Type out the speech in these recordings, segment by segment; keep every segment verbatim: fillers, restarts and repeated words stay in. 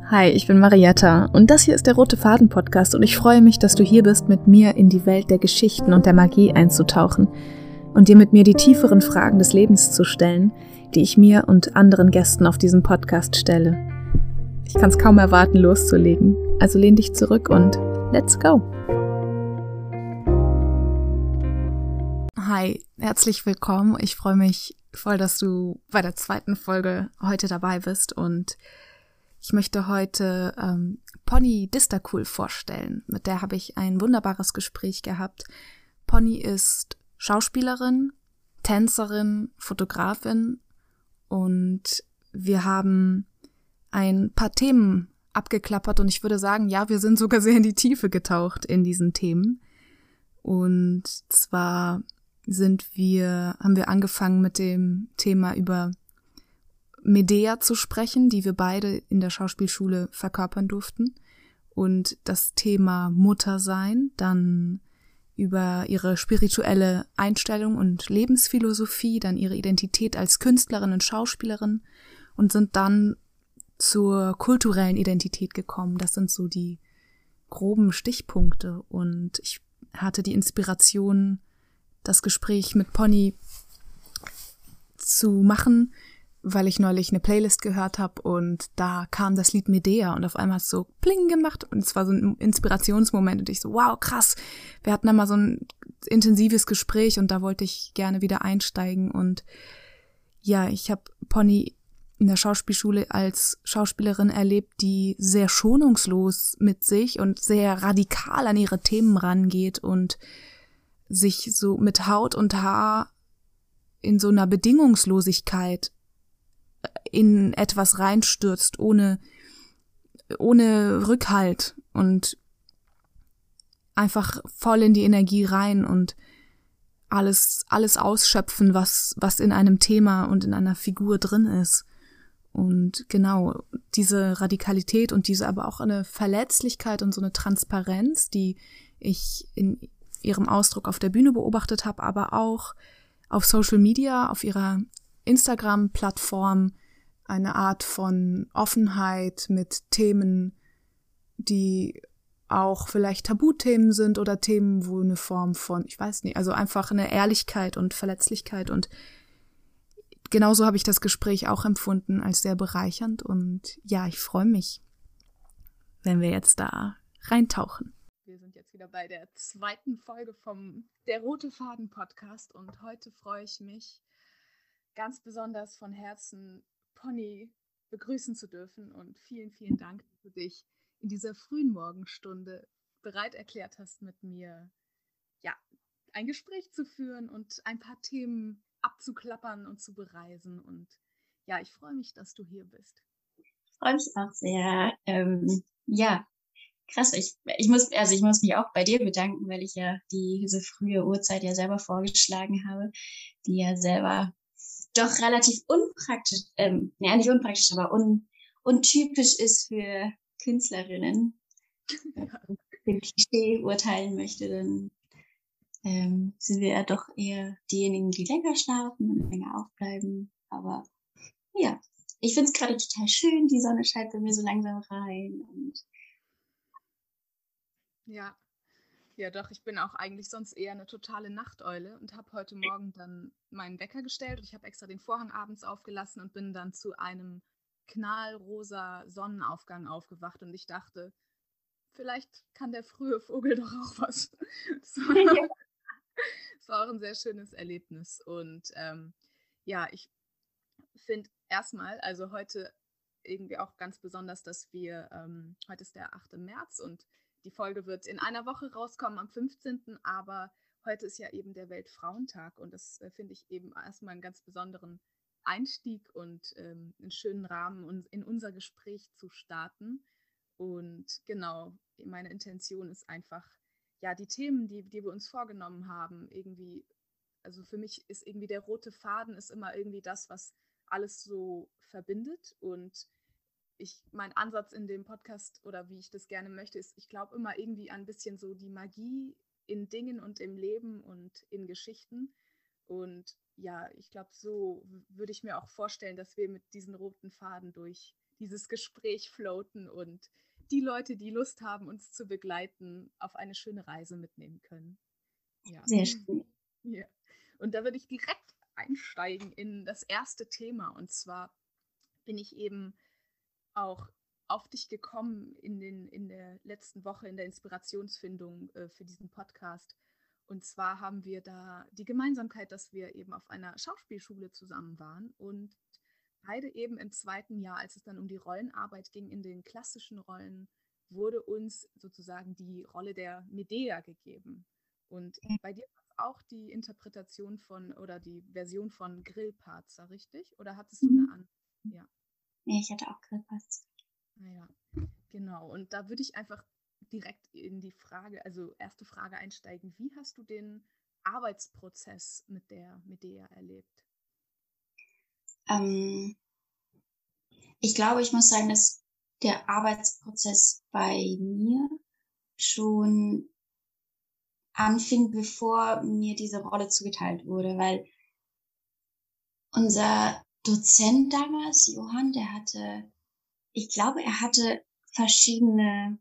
Hi, ich bin Marietta und das hier ist der Rote Faden Podcast und ich freue mich, dass du hier bist, mit mir in die Welt der Geschichten und der Magie einzutauchen und dir mit mir die tieferen Fragen des Lebens zu stellen, die ich mir und anderen Gästen auf diesem Podcast stelle. Ich kann es kaum erwarten, loszulegen, also lehn dich zurück und let's go! Hi, herzlich willkommen. Ich freue mich voll, dass du bei der zweiten Folge heute dabei bist und ich möchte heute ähm, Pony Distacool vorstellen. Mit der habe ich ein wunderbares Gespräch gehabt. Pony ist Schauspielerin, Tänzerin, Fotografin und wir haben ein paar Themen abgeklappert und ich würde sagen, ja, wir sind sogar sehr in die Tiefe getaucht in diesen Themen. Und zwar sind wir, haben wir angefangen mit dem Thema über Medea zu sprechen, die wir beide in der Schauspielschule verkörpern durften. Und das Thema Muttersein, dann über ihre spirituelle Einstellung und Lebensphilosophie, dann ihre Identität als Künstlerin und Schauspielerin und sind dann zur kulturellen Identität gekommen. Das sind so die groben Stichpunkte. Und ich hatte die Inspiration, das Gespräch mit Pony zu machen, weil ich neulich eine Playlist gehört habe und da kam das Lied Medea und auf einmal hat es so pling gemacht und es war so ein Inspirationsmoment und ich so, wow, krass, wir hatten da mal so ein intensives Gespräch und da wollte ich gerne wieder einsteigen und ja, ich habe Pony in der Schauspielschule als Schauspielerin erlebt, die sehr schonungslos mit sich und sehr radikal an ihre Themen rangeht und sich so mit Haut und Haar in so einer Bedingungslosigkeit in etwas reinstürzt, ohne, ohne Rückhalt und einfach voll in die Energie rein und alles, alles ausschöpfen, was, was in einem Thema und in einer Figur drin ist. Und genau, diese Radikalität und diese aber auch eine Verletzlichkeit und so eine Transparenz, die ich in ihrem Ausdruck auf der Bühne beobachtet habe, aber auch auf Social Media, auf ihrer Instagram-Plattform, eine Art von Offenheit mit Themen, die auch vielleicht Tabuthemen sind oder Themen, wo eine Form von, ich weiß nicht, also einfach eine Ehrlichkeit und Verletzlichkeit und genauso habe ich das Gespräch auch empfunden als sehr bereichernd und ja, ich freue mich, wenn wir jetzt da reintauchen. Wir sind jetzt wieder bei der zweiten Folge vom Der Rote Faden Podcast und heute freue ich mich ganz besonders von Herzen, Pony begrüßen zu dürfen und vielen, vielen Dank, dass du dich in dieser frühen Morgenstunde bereit erklärt hast, mit mir ja, ein Gespräch zu führen und ein paar Themen abzuklappern und zu bereisen. Und ja, ich freue mich, dass du hier bist. Ich freue mich auch sehr. Ähm, ja, krass. Ich, ich muss, also ich muss mich auch bei dir bedanken, weil ich ja die, diese frühe Uhrzeit ja selber vorgeschlagen habe, die ja selber doch relativ unpraktisch, ähm, ja nicht unpraktisch, aber un, untypisch ist für Künstlerinnen. Wenn ich den Klischee urteilen möchte, dann ähm, sind wir ja doch eher diejenigen, die länger schlafen und länger aufbleiben. Aber ja, ich finde es gerade total schön, die Sonne scheint bei mir so langsam rein. Und ja, ja doch, ich bin auch eigentlich sonst eher eine totale Nachteule und habe heute Morgen dann meinen Wecker gestellt und ich habe extra den Vorhang abends aufgelassen und bin dann zu einem knallrosa Sonnenaufgang aufgewacht und ich dachte, vielleicht kann der frühe Vogel doch auch was. Das war, das war auch ein sehr schönes Erlebnis und ähm, ja, ich finde erstmal, also heute irgendwie auch ganz besonders, dass wir, ähm, heute ist der achte März und die Folge wird in einer Woche rauskommen am fünfzehnten aber heute ist ja eben der Weltfrauentag und das äh, finde ich eben erstmal einen ganz besonderen Einstieg und ähm, einen schönen Rahmen, um in unser Gespräch zu starten. Und genau, meine Intention ist einfach, ja, die Themen, die, die wir uns vorgenommen haben, irgendwie, also für mich ist irgendwie der rote Faden ist immer irgendwie das, was alles so verbindet und ich, mein Ansatz in dem Podcast oder wie ich das gerne möchte, ist, ich glaube immer irgendwie ein bisschen so die Magie in Dingen und im Leben und in Geschichten. Und ja, ich glaube, so würde ich mir auch vorstellen, dass wir mit diesen roten Faden durch dieses Gespräch floaten und die Leute, die Lust haben, uns zu begleiten, auf eine schöne Reise mitnehmen können. Ja. Sehr schön. Ja. Und da würde ich direkt einsteigen in das erste Thema. Und zwar bin ich eben auch auf dich gekommen in, den, in der letzten Woche in der Inspirationsfindung äh, für diesen Podcast. Und zwar haben wir da die Gemeinsamkeit, dass wir eben auf einer Schauspielschule zusammen waren und beide eben im zweiten Jahr, als es dann um die Rollenarbeit ging, in den klassischen Rollen, wurde uns sozusagen die Rolle der Medea gegeben. Und bei dir war es auch die Interpretation von oder die Version von Grillparzer, richtig? Oder hattest du eine andere? Ja. Nee, ich hatte auch Grillparzer. Naja, genau. Und da würde ich einfach direkt in die Frage, also erste Frage einsteigen. Wie hast du den Arbeitsprozess mit der Medea erlebt? Ähm, ich glaube, ich muss sagen, dass der Arbeitsprozess bei mir schon anfing, bevor mir diese Rolle zugeteilt wurde, weil unser Dozent damals, Johann, der hatte, ich glaube, er hatte verschiedene,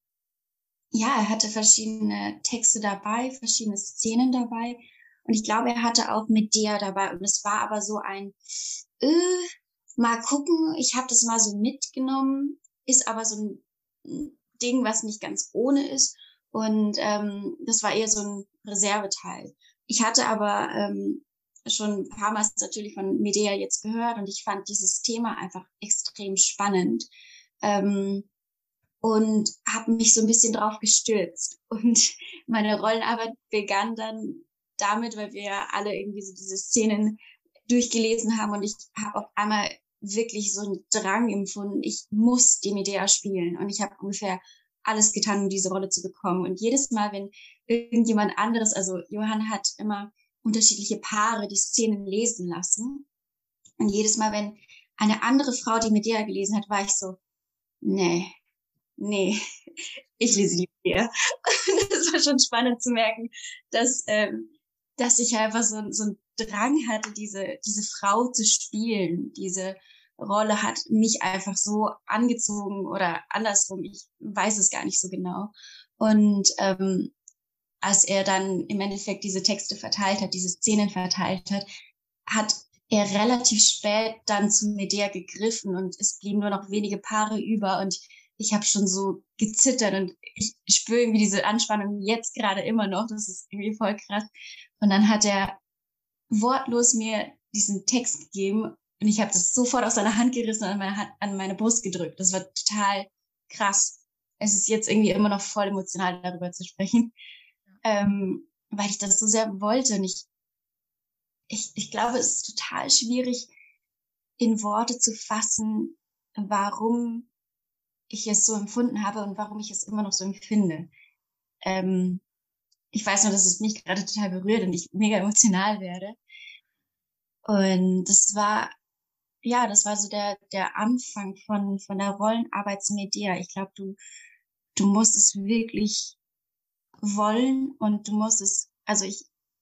ja, er hatte verschiedene Texte dabei, verschiedene Szenen dabei. Und ich glaube, er hatte auch Medea dabei. Und es war aber so ein, äh, mal gucken, ich habe das mal so mitgenommen, ist aber so ein Ding, was nicht ganz ohne ist. Und ähm, das war eher so ein Reserveteil. Ich hatte aber ähm, schon ein paar Mal natürlich von Medea jetzt gehört und ich fand dieses Thema einfach extrem spannend. Ähm, und habe mich so ein bisschen drauf gestürzt. Und meine Rollenarbeit begann dann damit, weil wir ja alle irgendwie so diese Szenen durchgelesen haben und ich habe auf einmal wirklich so einen Drang empfunden, ich muss die Medea spielen. Und ich habe ungefähr alles getan, um diese Rolle zu bekommen. Und jedes Mal, wenn irgendjemand anderes, also Johann hat immer unterschiedliche Paare die Szenen lesen lassen. Und jedes Mal, wenn eine andere Frau die Medea gelesen hat, war ich so, nee, nee, ich lese die Medea. Das war schon spannend zu merken, dass, ähm, dass ich einfach so, so einen Drang hatte, diese, diese Frau zu spielen. Diese Rolle hat mich einfach so angezogen oder andersrum. Ich weiß es gar nicht so genau. Und ähm, als er dann im Endeffekt diese Texte verteilt hat, diese Szenen verteilt hat, hat er relativ spät dann zu Medea gegriffen und es blieben nur noch wenige Paare über und ich habe schon so gezittert und ich spüre irgendwie diese Anspannung jetzt gerade immer noch. Das ist irgendwie voll krass. Und dann hat er wortlos mir diesen Text gegeben und ich habe das sofort aus seiner Hand gerissen und an meine, Hand, an meine Brust gedrückt. Das war total krass. Es ist jetzt irgendwie immer noch voll emotional, darüber zu sprechen, ähm, weil ich das so sehr wollte. Und ich, ich, ich glaube, es ist total schwierig, in Worte zu fassen, warum ich es so empfunden habe und warum ich es immer noch so empfinde. Ähm, ich weiß nur, dass es mich gerade total berührt und ich mega emotional werde. Und das war, ja, das war so der, der Anfang von, von der Rollenarbeit zu Medea. Ich glaube, du, du musst es wirklich wollen und du musst es, also ich,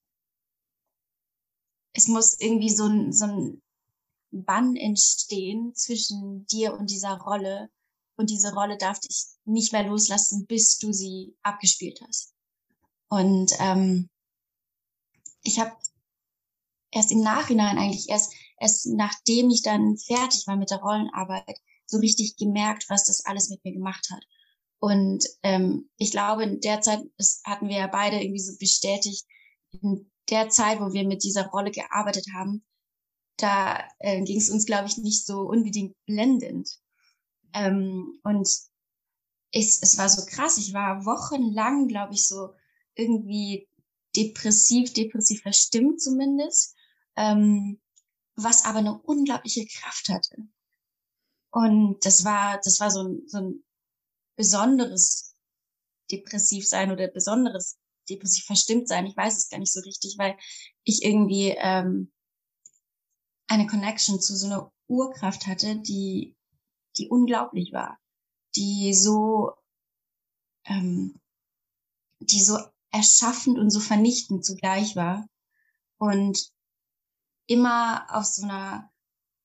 es muss irgendwie so ein, so ein Bann entstehen zwischen dir und dieser Rolle. Und diese Rolle darf dich nicht mehr loslassen, bis du sie abgespielt hast. Und ähm, ich habe erst im Nachhinein eigentlich, erst, erst nachdem ich dann fertig war mit der Rollenarbeit, so richtig gemerkt, was das alles mit mir gemacht hat. Und ähm, ich glaube, in der Zeit, das hatten wir ja beide irgendwie so bestätigt, in der Zeit, wo wir mit dieser Rolle gearbeitet haben, da äh, ging es uns, glaube ich, nicht so unbedingt blendend. Ähm, und es, es war so krass. Ich war wochenlang, glaube ich, so irgendwie depressiv, depressiv verstimmt zumindest, ähm, was aber eine unglaubliche Kraft hatte. Und das war, das war so ein, so ein besonderes depressiv sein oder besonderes depressiv verstimmt sein. Ich weiß es gar nicht so richtig, weil ich irgendwie ähm, eine Connection zu so einer Urkraft hatte, die, die unglaublich war, die so, ähm, die so erschaffend und so vernichtend zugleich war und immer auf so einer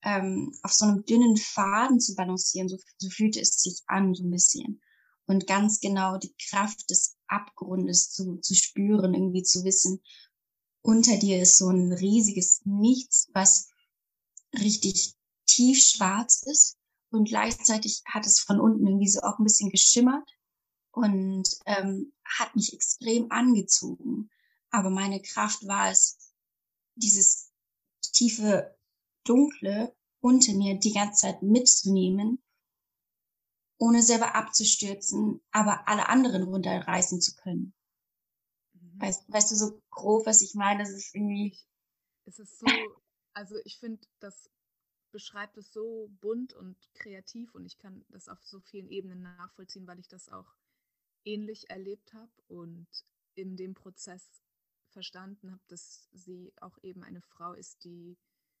ähm, auf so einem dünnen Faden zu balancieren, so, so fühlte es sich an, so ein bisschen. Und ganz genau die Kraft des Abgrundes zu, zu spüren, irgendwie zu wissen, unter dir ist so ein riesiges Nichts, was richtig tiefschwarz ist. Und gleichzeitig hat es von unten irgendwie so auch ein bisschen geschimmert und ähm, hat mich extrem angezogen. Aber meine Kraft war es, dieses tiefe Dunkle unter mir die ganze Zeit mitzunehmen, ohne selber abzustürzen, aber alle anderen runterreißen zu können. Mhm. Weißt, weißt du so grob, was ich meine? Das ist irgendwie... Ich, es ist so, also ich finde, das beschreibt es so bunt und kreativ und ich kann das auf so vielen Ebenen nachvollziehen, weil ich das auch ähnlich erlebt habe und in dem Prozess verstanden habe, dass sie auch eben eine Frau ist, die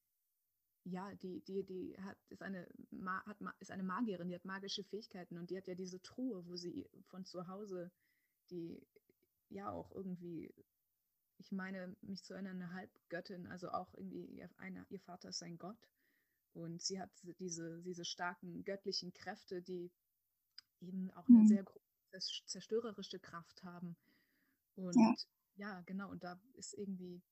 ja, die, die, die hat, ist eine, hat, ist eine Magierin, die hat magische Fähigkeiten und die hat ja diese Truhe, wo sie von zu Hause, die ja auch irgendwie, ich meine, mich zu erinnern, eine Halbgöttin, also auch irgendwie, ihr, eine, ihr Vater ist ein Gott und sie hat diese, diese starken göttlichen Kräfte, die eben auch eine Hm. sehr große zerstörerische Kraft haben. Ja. Und ja, genau, und da ist irgendwie,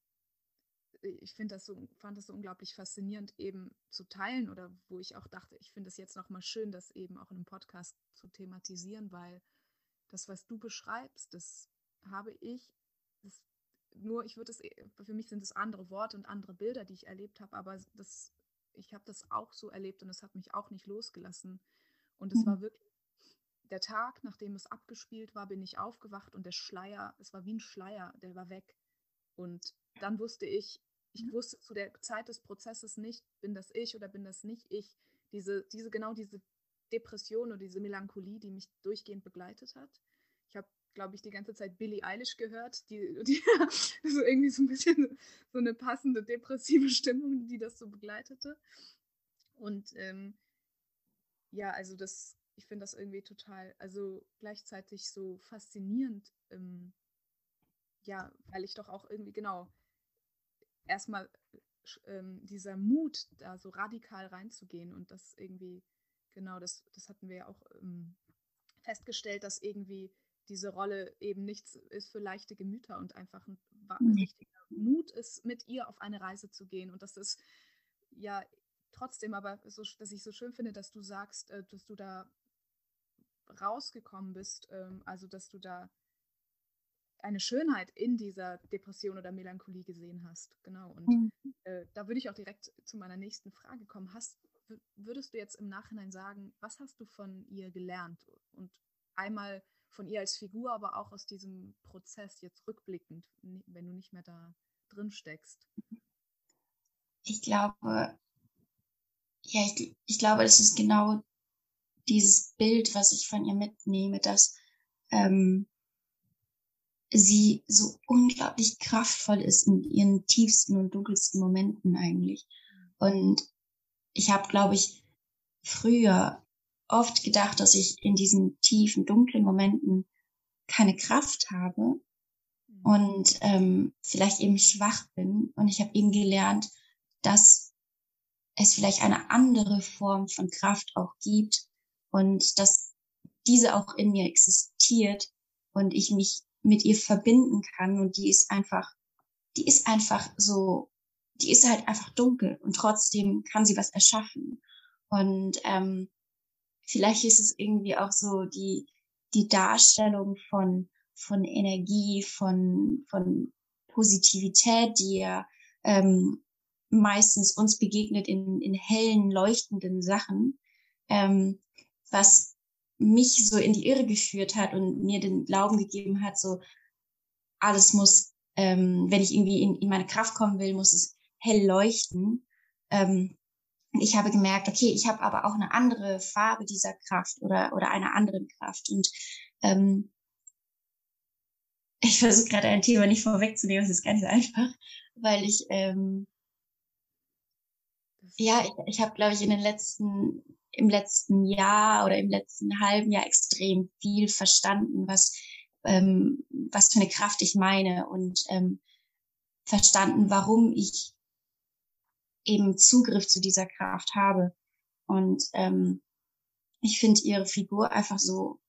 ich finde das so, fand das so unglaublich faszinierend, eben zu teilen oder wo ich auch dachte, ich finde es jetzt nochmal schön, das eben auch in einem Podcast zu thematisieren, weil das, was du beschreibst, das habe ich, das, nur ich würde es, für mich sind es andere Worte und andere Bilder, die ich erlebt habe, aber das, ich habe das auch so erlebt und es hat mich auch nicht losgelassen. Und es Hm. war wirklich der Tag, nachdem es abgespielt war, bin ich aufgewacht und der Schleier, es war wie ein Schleier, der war weg. Und dann wusste ich, ich wusste zu der Zeit des Prozesses nicht, bin das ich oder bin das nicht ich. Diese, diese genau diese Depression oder diese Melancholie, die mich durchgehend begleitet hat. Ich habe, glaube ich, die ganze Zeit Billie Eilish gehört, die, die so irgendwie so ein bisschen so eine passende depressive Stimmung, die das so begleitete. Und ähm, ja, also das, ich finde das irgendwie total, also gleichzeitig so faszinierend, ähm, ja, weil ich doch auch irgendwie, genau, erstmal ähm, dieser Mut, da so radikal reinzugehen und das irgendwie, genau, das, das hatten wir ja auch ähm, festgestellt, dass irgendwie diese Rolle eben nichts ist für leichte Gemüter und einfach ein Nee. richtiger Mut ist, mit ihr auf eine Reise zu gehen. Und das ist ja trotzdem aber so, dass ich so schön finde, dass du sagst, äh, dass du da rausgekommen bist, ähm, also dass du da eine Schönheit in dieser Depression oder Melancholie gesehen hast. Genau. Und Hm. äh, da würde ich auch direkt zu meiner nächsten Frage kommen. Hast, würdest du jetzt im Nachhinein sagen, was hast du von ihr gelernt? Und einmal von ihr als Figur, aber auch aus diesem Prozess jetzt rückblickend, wenn du nicht mehr da drin steckst. Ich glaube, ja, ich, ich glaube, das ist genau dieses Bild, was ich von ihr mitnehme, dass ähm, sie so unglaublich kraftvoll ist in ihren tiefsten und dunkelsten Momenten eigentlich. Und ich habe, glaube ich, früher oft gedacht, dass ich in diesen tiefen, dunklen Momenten keine Kraft habe Mhm. und ähm, vielleicht eben schwach bin. Und ich habe eben gelernt, dass es vielleicht eine andere Form von Kraft auch gibt und dass diese auch in mir existiert und ich mich mit ihr verbinden kann und die ist einfach, die ist einfach so, die ist halt einfach dunkel und trotzdem kann sie was erschaffen. Und ähm, vielleicht ist es irgendwie auch so die, die Darstellung von, von Energie, von, von Positivität, die ja ähm, meistens uns begegnet in, in hellen, leuchtenden Sachen, ähm, was mich so in die Irre geführt hat und mir den Glauben gegeben hat, so alles muss, ähm, wenn ich irgendwie in, in meine Kraft kommen will, muss es hell leuchten. Ähm, ich habe gemerkt, okay, ich habe aber auch eine andere Farbe dieser Kraft oder, oder einer anderen Kraft. Und ähm, ich versuche gerade ein Thema nicht vorwegzunehmen, das ist gar nicht so einfach, weil ich, ähm, ja, ich, ich habe, glaube ich, in den letzten, im letzten Jahr oder im letzten halben Jahr extrem viel verstanden, was, ähm, was für eine Kraft ich meine und ähm, verstanden, warum ich eben Zugriff zu dieser Kraft habe. Und ähm, ich finde ihre Figur einfach so,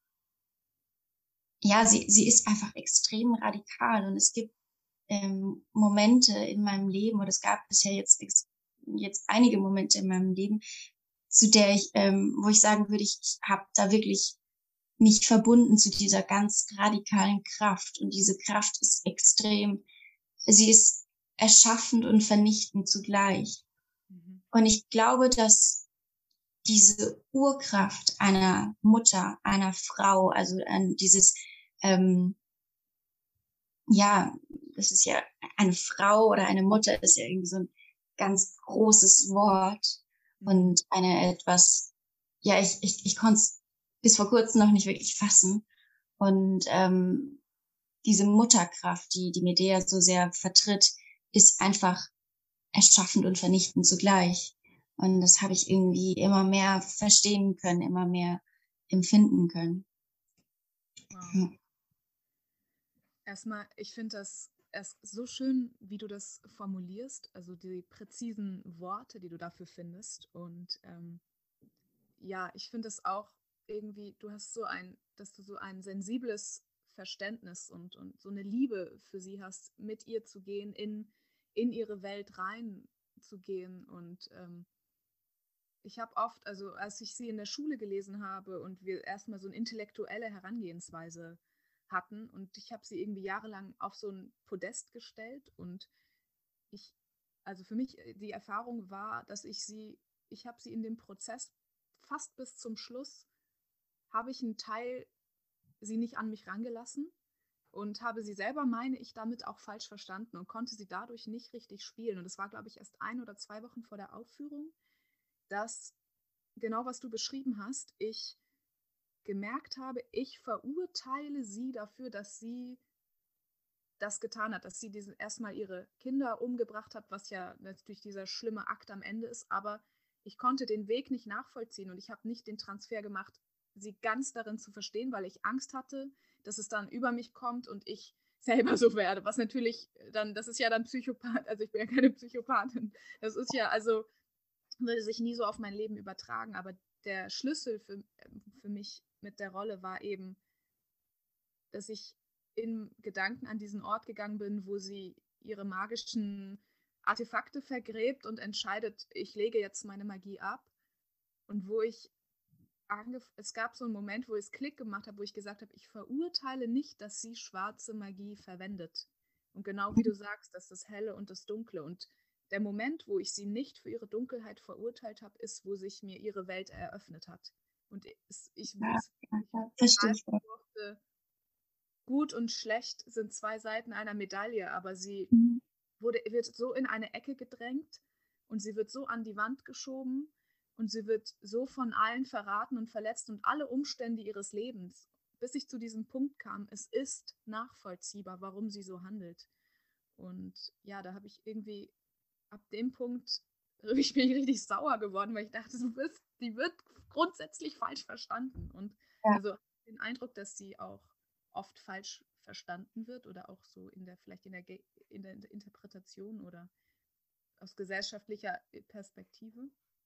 ja, sie, sie ist einfach extrem radikal. Und es gibt ähm, Momente in meinem Leben, oder es gab bisher jetzt, jetzt einige Momente in meinem Leben, zu der ich, ähm, wo ich sagen würde, ich, ich habe da wirklich mich verbunden zu dieser ganz radikalen Kraft. Und diese Kraft ist extrem, sie ist erschaffend und vernichtend zugleich. Mhm. Und ich glaube, dass diese Urkraft einer Mutter, einer Frau, also äh, dieses, ähm, ja, das ist ja eine Frau oder eine Mutter, ist ja irgendwie so ein ganz großes Wort und eine etwas, ja, ich, ich, ich konnte es bis vor kurzem noch nicht wirklich fassen. Und ähm, diese Mutterkraft, die die Medea so sehr vertritt, ist einfach erschaffend und vernichtend zugleich. Und das habe ich irgendwie immer mehr verstehen können, immer mehr empfinden können. Wow. Ja. Erstmal, ich finde das erst so schön, wie du das formulierst, also die präzisen Worte, die du dafür findest. Und ähm, ja, ich finde es auch irgendwie, du hast so ein, dass du so ein sensibles Verständnis und, und so eine Liebe für sie hast, mit ihr zu gehen, in, in ihre Welt reinzugehen. Und ähm, ich habe oft, also als ich sie in der Schule gelesen habe und wir erstmal so eine intellektuelle Herangehensweise hatten und ich habe sie irgendwie jahrelang auf so ein Podest gestellt und ich, also für mich die Erfahrung war, dass ich sie, ich habe sie in dem Prozess fast bis zum Schluss, habe ich einen Teil sie nicht an mich rangelassen und habe sie selber, meine ich, damit auch falsch verstanden und konnte sie dadurch nicht richtig spielen. Und es war, glaube ich, erst ein oder zwei Wochen vor der Aufführung, dass genau was du beschrieben hast, ich gemerkt habe, ich verurteile sie dafür, dass sie das getan hat, dass sie diesen, erstmal ihre Kinder umgebracht hat, was ja natürlich dieser schlimme Akt am Ende ist, aber ich konnte den Weg nicht nachvollziehen und ich habe nicht den Transfer gemacht, sie ganz darin zu verstehen, weil ich Angst hatte, dass es dann über mich kommt und ich selber so werde, was natürlich dann, das ist ja dann Psychopath, also ich bin ja keine Psychopathin, das ist ja, also würde sich nie so auf mein Leben übertragen, aber der Schlüssel für, für mich mit der Rolle war eben, dass ich in Gedanken an diesen Ort gegangen bin, wo sie ihre magischen Artefakte vergräbt und entscheidet, ich lege jetzt meine Magie ab. Und wo ich, angef- es gab so einen Moment, wo ich es Klick gemacht habe, wo ich gesagt habe, ich verurteile nicht, dass sie schwarze Magie verwendet. Und genau wie du sagst, dass das Helle und das Dunkle. Und der Moment, wo ich sie nicht für ihre Dunkelheit verurteilt habe, ist, wo sich mir ihre Welt eröffnet hat. Und es, ich, Ja, es, ja, ich verstehe ich. durfte, gut und schlecht sind zwei Seiten einer Medaille, aber sie Mhm. wurde, wird so in eine Ecke gedrängt und sie wird so an die Wand geschoben und sie wird so von allen verraten und verletzt und alle Umstände ihres Lebens, bis ich zu diesem Punkt kam, es ist nachvollziehbar, warum sie so handelt. Und ja, da habe ich irgendwie, ab dem Punkt, ich bin richtig sauer geworden, weil ich dachte, du bist, die wird grundsätzlich falsch verstanden. Und Ja. also den Eindruck, dass sie auch oft falsch verstanden wird oder auch so in der, vielleicht in der, in der Interpretation oder aus gesellschaftlicher Perspektive?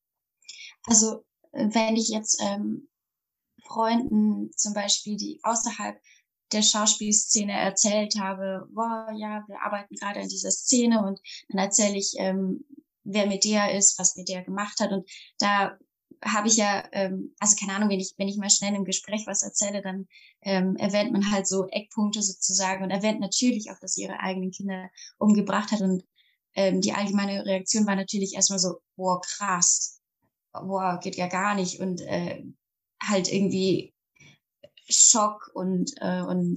Also wenn ich jetzt ähm, Freunden zum Beispiel, die außerhalb der Schauspielszene erzählt habe, wow, ja, wir arbeiten gerade an dieser Szene und dann erzähle ich, ähm, wer Medea ist, was Medea gemacht hat und da habe ich ja, ähm, also keine Ahnung, wenn ich, wenn ich mal schnell im Gespräch was erzähle, dann ähm, erwähnt man halt so Eckpunkte sozusagen und erwähnt natürlich auch, dass sie ihre eigenen Kinder umgebracht hat und ähm, die allgemeine Reaktion war natürlich erstmal so, boah, krass, boah, geht ja gar nicht und äh, halt irgendwie Schock und, äh, und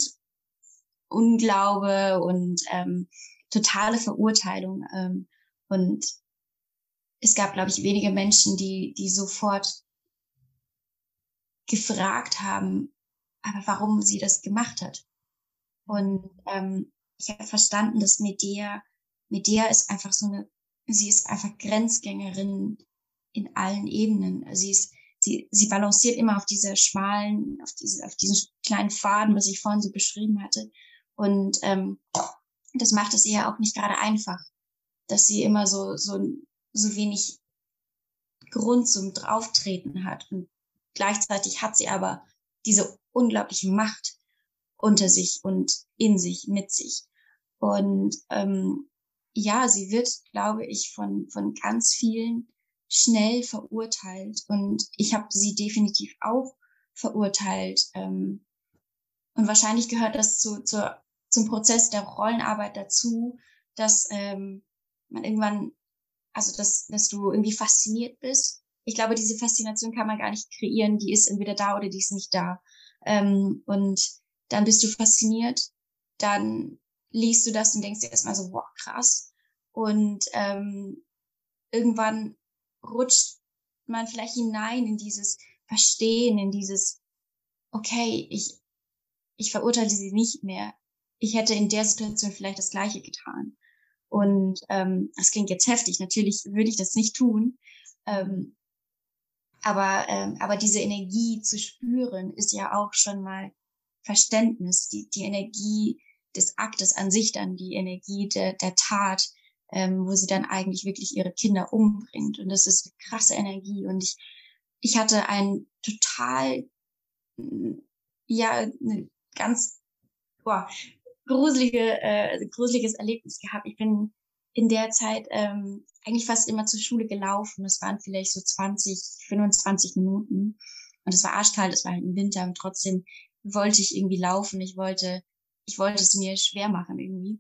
Unglaube und ähm, totale Verurteilung. Ähm, und es gab, glaube ich, wenige Menschen, die, die sofort gefragt haben, aber warum sie das gemacht hat. Und ähm, ich habe verstanden, dass Medea, Medea ist einfach so eine, sie ist einfach Grenzgängerin in allen Ebenen. Sie ist, sie, sie balanciert immer auf dieser schmalen, auf diese, auf diesen kleinen Faden, was ich vorhin so beschrieben hatte. Und ähm, das macht es ihr auch nicht gerade einfach, dass sie immer so, so, so wenig Grund zum Drauftreten hat. Und gleichzeitig hat sie aber diese unglaubliche Macht unter sich und in sich, mit sich. Und ähm, ja, sie wird, glaube ich, von, von ganz vielen schnell verurteilt. Und ich habe sie definitiv auch verurteilt. Ähm, und wahrscheinlich gehört das zu, zu, zum Prozess der Rollenarbeit dazu, dass ähm, man irgendwann, also dass, dass du irgendwie fasziniert bist. Ich glaube, diese Faszination kann man gar nicht kreieren. Die ist entweder da oder die ist nicht da. Ähm, und dann bist du fasziniert, dann liest du das und denkst dir erstmal so, wow, krass. Und ähm, irgendwann rutscht man vielleicht hinein in dieses Verstehen, in dieses, okay, ich, ich verurteile sie nicht mehr. Ich hätte in der Situation vielleicht das Gleiche getan. Und ähm, das klingt jetzt heftig, natürlich würde ich das nicht tun. Ähm, aber, ähm, aber diese Energie zu spüren, ist ja auch schon mal Verständnis, die, die Energie des Aktes an sich dann, die Energie der, der Tat, ähm, wo sie dann eigentlich wirklich ihre Kinder umbringt. Und das ist eine krasse Energie. Und ich, ich hatte ein total, ja, eine ganz, boah, gruselige, äh, gruseliges Erlebnis gehabt. Ich bin in der Zeit ähm, eigentlich fast immer zur Schule gelaufen. Es waren vielleicht so zwanzig, fünfundzwanzig Minuten. Und es war arschkalt, es war halt im Winter und trotzdem wollte ich irgendwie laufen. Ich wollte, ich wollte es mir schwer machen irgendwie.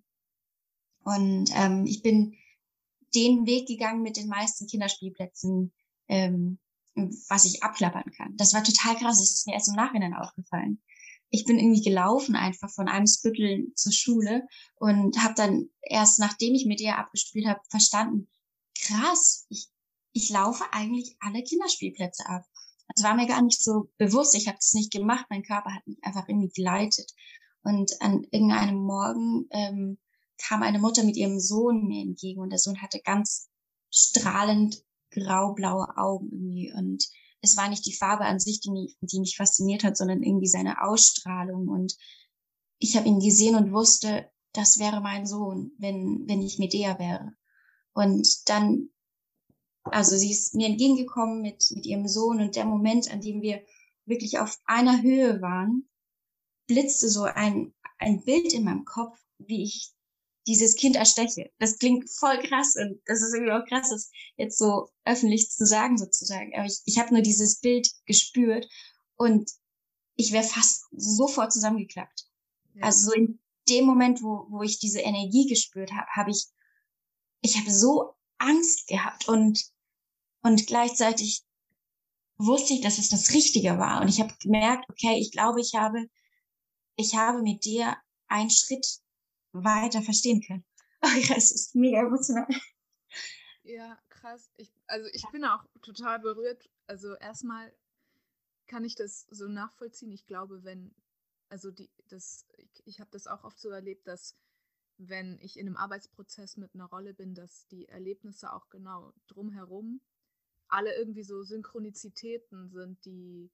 Und ähm, ich bin den Weg gegangen mit den meisten Kinderspielplätzen, ähm, was ich abklappern kann. Das war total krass. Das ist mir erst im Nachhinein aufgefallen. Ich bin irgendwie gelaufen einfach von einem Spüttel zur Schule und habe dann erst, nachdem ich mit ihr abgespielt habe, verstanden, krass, ich, ich laufe eigentlich alle Kinderspielplätze ab. Das war mir gar nicht so bewusst. Ich habe das nicht gemacht. Mein Körper hat mich einfach irgendwie geleitet. Und an irgendeinem Morgen ähm, kam eine Mutter mit ihrem Sohn mir entgegen und der Sohn hatte ganz strahlend graublaue Augen irgendwie und es war nicht die Farbe an sich, die mich, die mich fasziniert hat, sondern irgendwie seine Ausstrahlung und ich habe ihn gesehen und wusste, das wäre mein Sohn, wenn, wenn ich Medea wäre. Und dann, also sie ist mir entgegengekommen mit, mit ihrem Sohn und der Moment, an dem wir wirklich auf einer Höhe waren, blitzte so ein, ein Bild in meinem Kopf, wie ich dieses Kind ersteche. Das klingt voll krass und das ist irgendwie auch krass, das jetzt so öffentlich zu sagen sozusagen. Aber ich, ich habe nur dieses Bild gespürt und ich wäre fast sofort zusammengeklappt. Ja. Also so in dem Moment, wo, wo ich diese Energie gespürt habe, habe ich, ich habe so Angst gehabt und, und gleichzeitig wusste ich, dass es das Richtige war. Und ich habe gemerkt, okay, ich glaube, ich habe, ich habe mit dir einen Schritt weiter verstehen können. Oh, es ist mega emotional. Ja, krass. Ich, also ich bin auch total berührt. Also erstmal kann ich das so nachvollziehen. Ich glaube, wenn, also die, das, ich, ich habe das auch oft so erlebt, dass wenn ich in einem Arbeitsprozess mit einer Rolle bin, dass die Erlebnisse auch genau drumherum alle irgendwie so Synchronizitäten sind, die,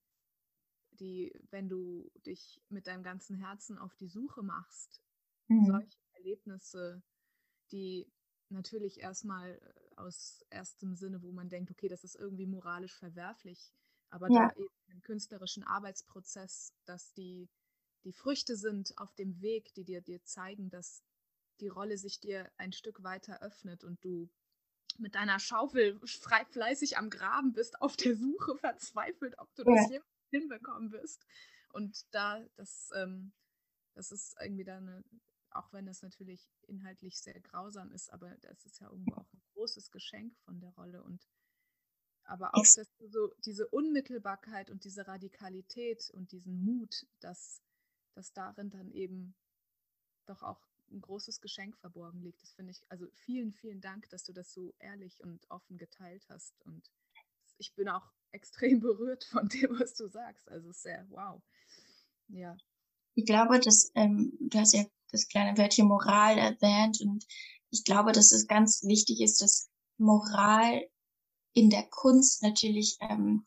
die, wenn du dich mit deinem ganzen Herzen auf die Suche machst, mhm. solche Erlebnisse, die natürlich erstmal aus erstem Sinne, wo man denkt, okay, das ist irgendwie moralisch verwerflich, aber ja. da eben im künstlerischen Arbeitsprozess, dass die, die Früchte sind auf dem Weg, die dir, dir zeigen, dass die Rolle sich dir ein Stück weiter öffnet und du mit deiner Schaufel frei, fleißig am Graben bist, auf der Suche, verzweifelt, ob du das ja. hinbekommen wirst. Und da, das, ähm, das ist irgendwie dann eine, auch wenn das natürlich inhaltlich sehr grausam ist, aber das ist ja irgendwo auch ein großes Geschenk von der Rolle. Und aber auch dass du so diese Unmittelbarkeit und diese Radikalität und diesen Mut, dass, dass darin dann eben doch auch ein großes Geschenk verborgen liegt. Das finde ich, also vielen, vielen Dank, dass du das so ehrlich und offen geteilt hast. Und ich bin auch extrem berührt von dem, was du sagst. Also sehr, wow. Ja. Ich glaube, dass, ähm, du hast ja das kleine Wörtchen Moral erwähnt und ich glaube, dass es ganz wichtig ist, dass Moral in der Kunst natürlich ähm,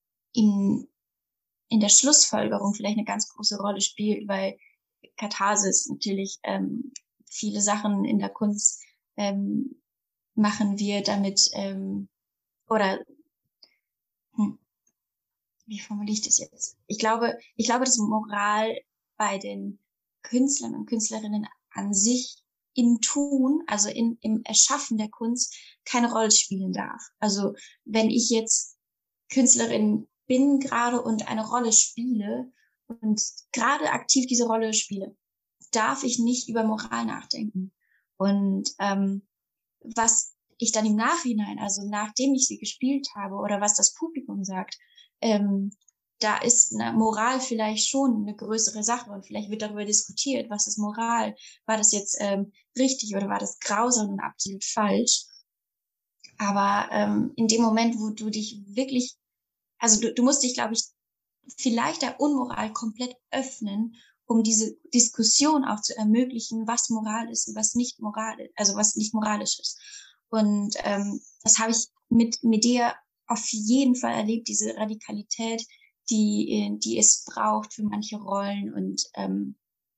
in, in der Schlussfolgerung vielleicht eine ganz große Rolle spielt, weil Katharsis natürlich ähm, viele Sachen in der Kunst ähm, machen wir damit, ähm, oder hm, wie formuliere ich das jetzt? Ich glaube, ich glaube, dass Moral bei den Künstlern und Künstlerinnen an sich im Tun, also in, im Erschaffen der Kunst, keine Rolle spielen darf. Also wenn ich jetzt Künstlerin bin gerade und eine Rolle spiele und gerade aktiv diese Rolle spiele, darf ich nicht über Moral nachdenken. Und ähm, was ich dann im Nachhinein, also nachdem ich sie gespielt habe oder was das Publikum sagt, ähm, da ist eine Moral vielleicht schon eine größere Sache und vielleicht wird darüber diskutiert, was ist Moral? War das jetzt ähm, richtig oder war das grausam und absolut falsch? Aber ähm, in dem Moment, wo du dich wirklich, also du, du musst dich, glaube ich, vielleicht der Unmoral komplett öffnen, um diese Diskussion auch zu ermöglichen, was Moral ist und was nicht Moral ist, also was nicht moralisch ist. Und ähm, das habe ich mit, mit dir auf jeden Fall erlebt, diese Radikalität, die, die es braucht für manche Rollen und ähm,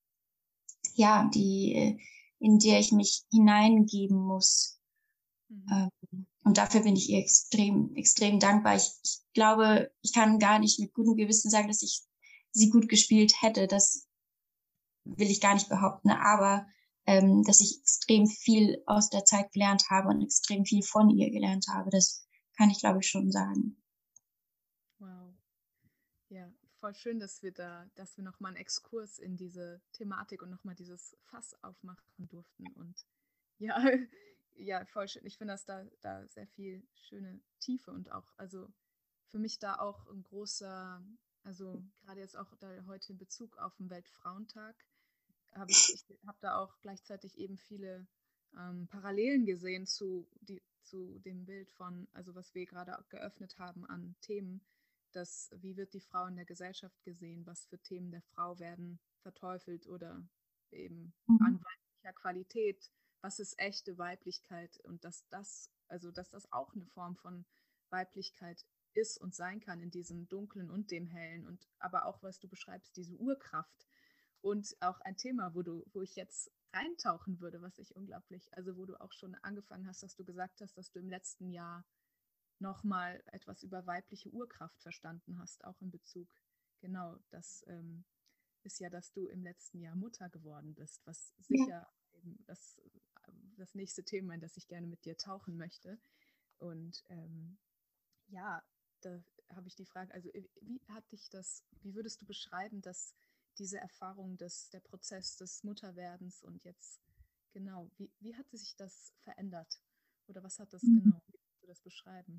ja, die, in der ich mich hineingeben muss. Mhm. Ähm, und dafür bin ich ihr extrem, extrem dankbar. Ich, ich glaube, ich kann gar nicht mit gutem Gewissen sagen, dass ich sie gut gespielt hätte. Das will ich gar nicht behaupten. Aber ähm, dass ich extrem viel aus der Zeit gelernt habe und extrem viel von ihr gelernt habe, das kann ich, glaube ich, schon sagen. Wow. Ja, voll schön, dass wir da, dass wir nochmal einen Exkurs in diese Thematik und nochmal dieses Fass aufmachen durften. Und ja, ja, voll schön. Ich finde, dass da, da sehr viel schöne Tiefe und auch, also für mich da auch ein großer, also gerade jetzt auch da heute in Bezug auf den Weltfrauentag, habe ich, ich habe da auch gleichzeitig eben viele ähm, Parallelen gesehen zu, die, zu dem Bild von, also was wir gerade geöffnet haben an Themen, dass, wie wird die Frau in der Gesellschaft gesehen, was für Themen der Frau werden verteufelt oder eben Mhm. an weiblicher Qualität, was ist echte Weiblichkeit und dass das, also dass das auch eine Form von Weiblichkeit ist und sein kann in diesem Dunklen und dem Hellen und aber auch, was du beschreibst, diese Urkraft und auch ein Thema, wo du, wo ich jetzt reintauchen würde, was ich unglaublich, also wo du auch schon angefangen hast, dass du gesagt hast, dass du im letzten Jahr nochmal etwas über weibliche Urkraft verstanden hast, auch in Bezug, genau, das ähm, ist ja, dass du im letzten Jahr Mutter geworden bist, was sicher ja. eben das, das nächste Thema, in das ich gerne mit dir tauchen möchte. Und ähm, ja, da habe ich die Frage, also wie hat dich das, wie würdest du beschreiben, dass diese Erfahrung des, der Prozess des Mutterwerdens und jetzt, genau, wie, wie hat sich das verändert? Oder was hat das, Mhm. genau, wie würdest du das beschreiben?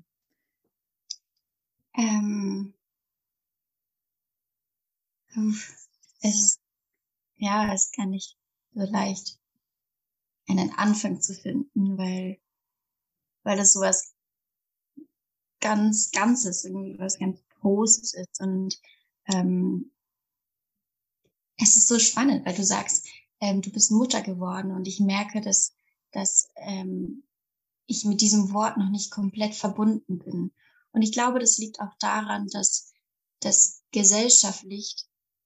Ähm, es ist, ja, es ist gar nicht so leicht, einen Anfang zu finden, weil, weil das sowas ganz Ganzes, irgendwie was ganz Großes ist. Und ähm, es ist so spannend, weil du sagst, ähm, du bist Mutter geworden und ich merke, dass, dass ähm, ich mit diesem Wort noch nicht komplett verbunden bin. Und ich glaube, das liegt auch daran, dass, dass gesellschaftlich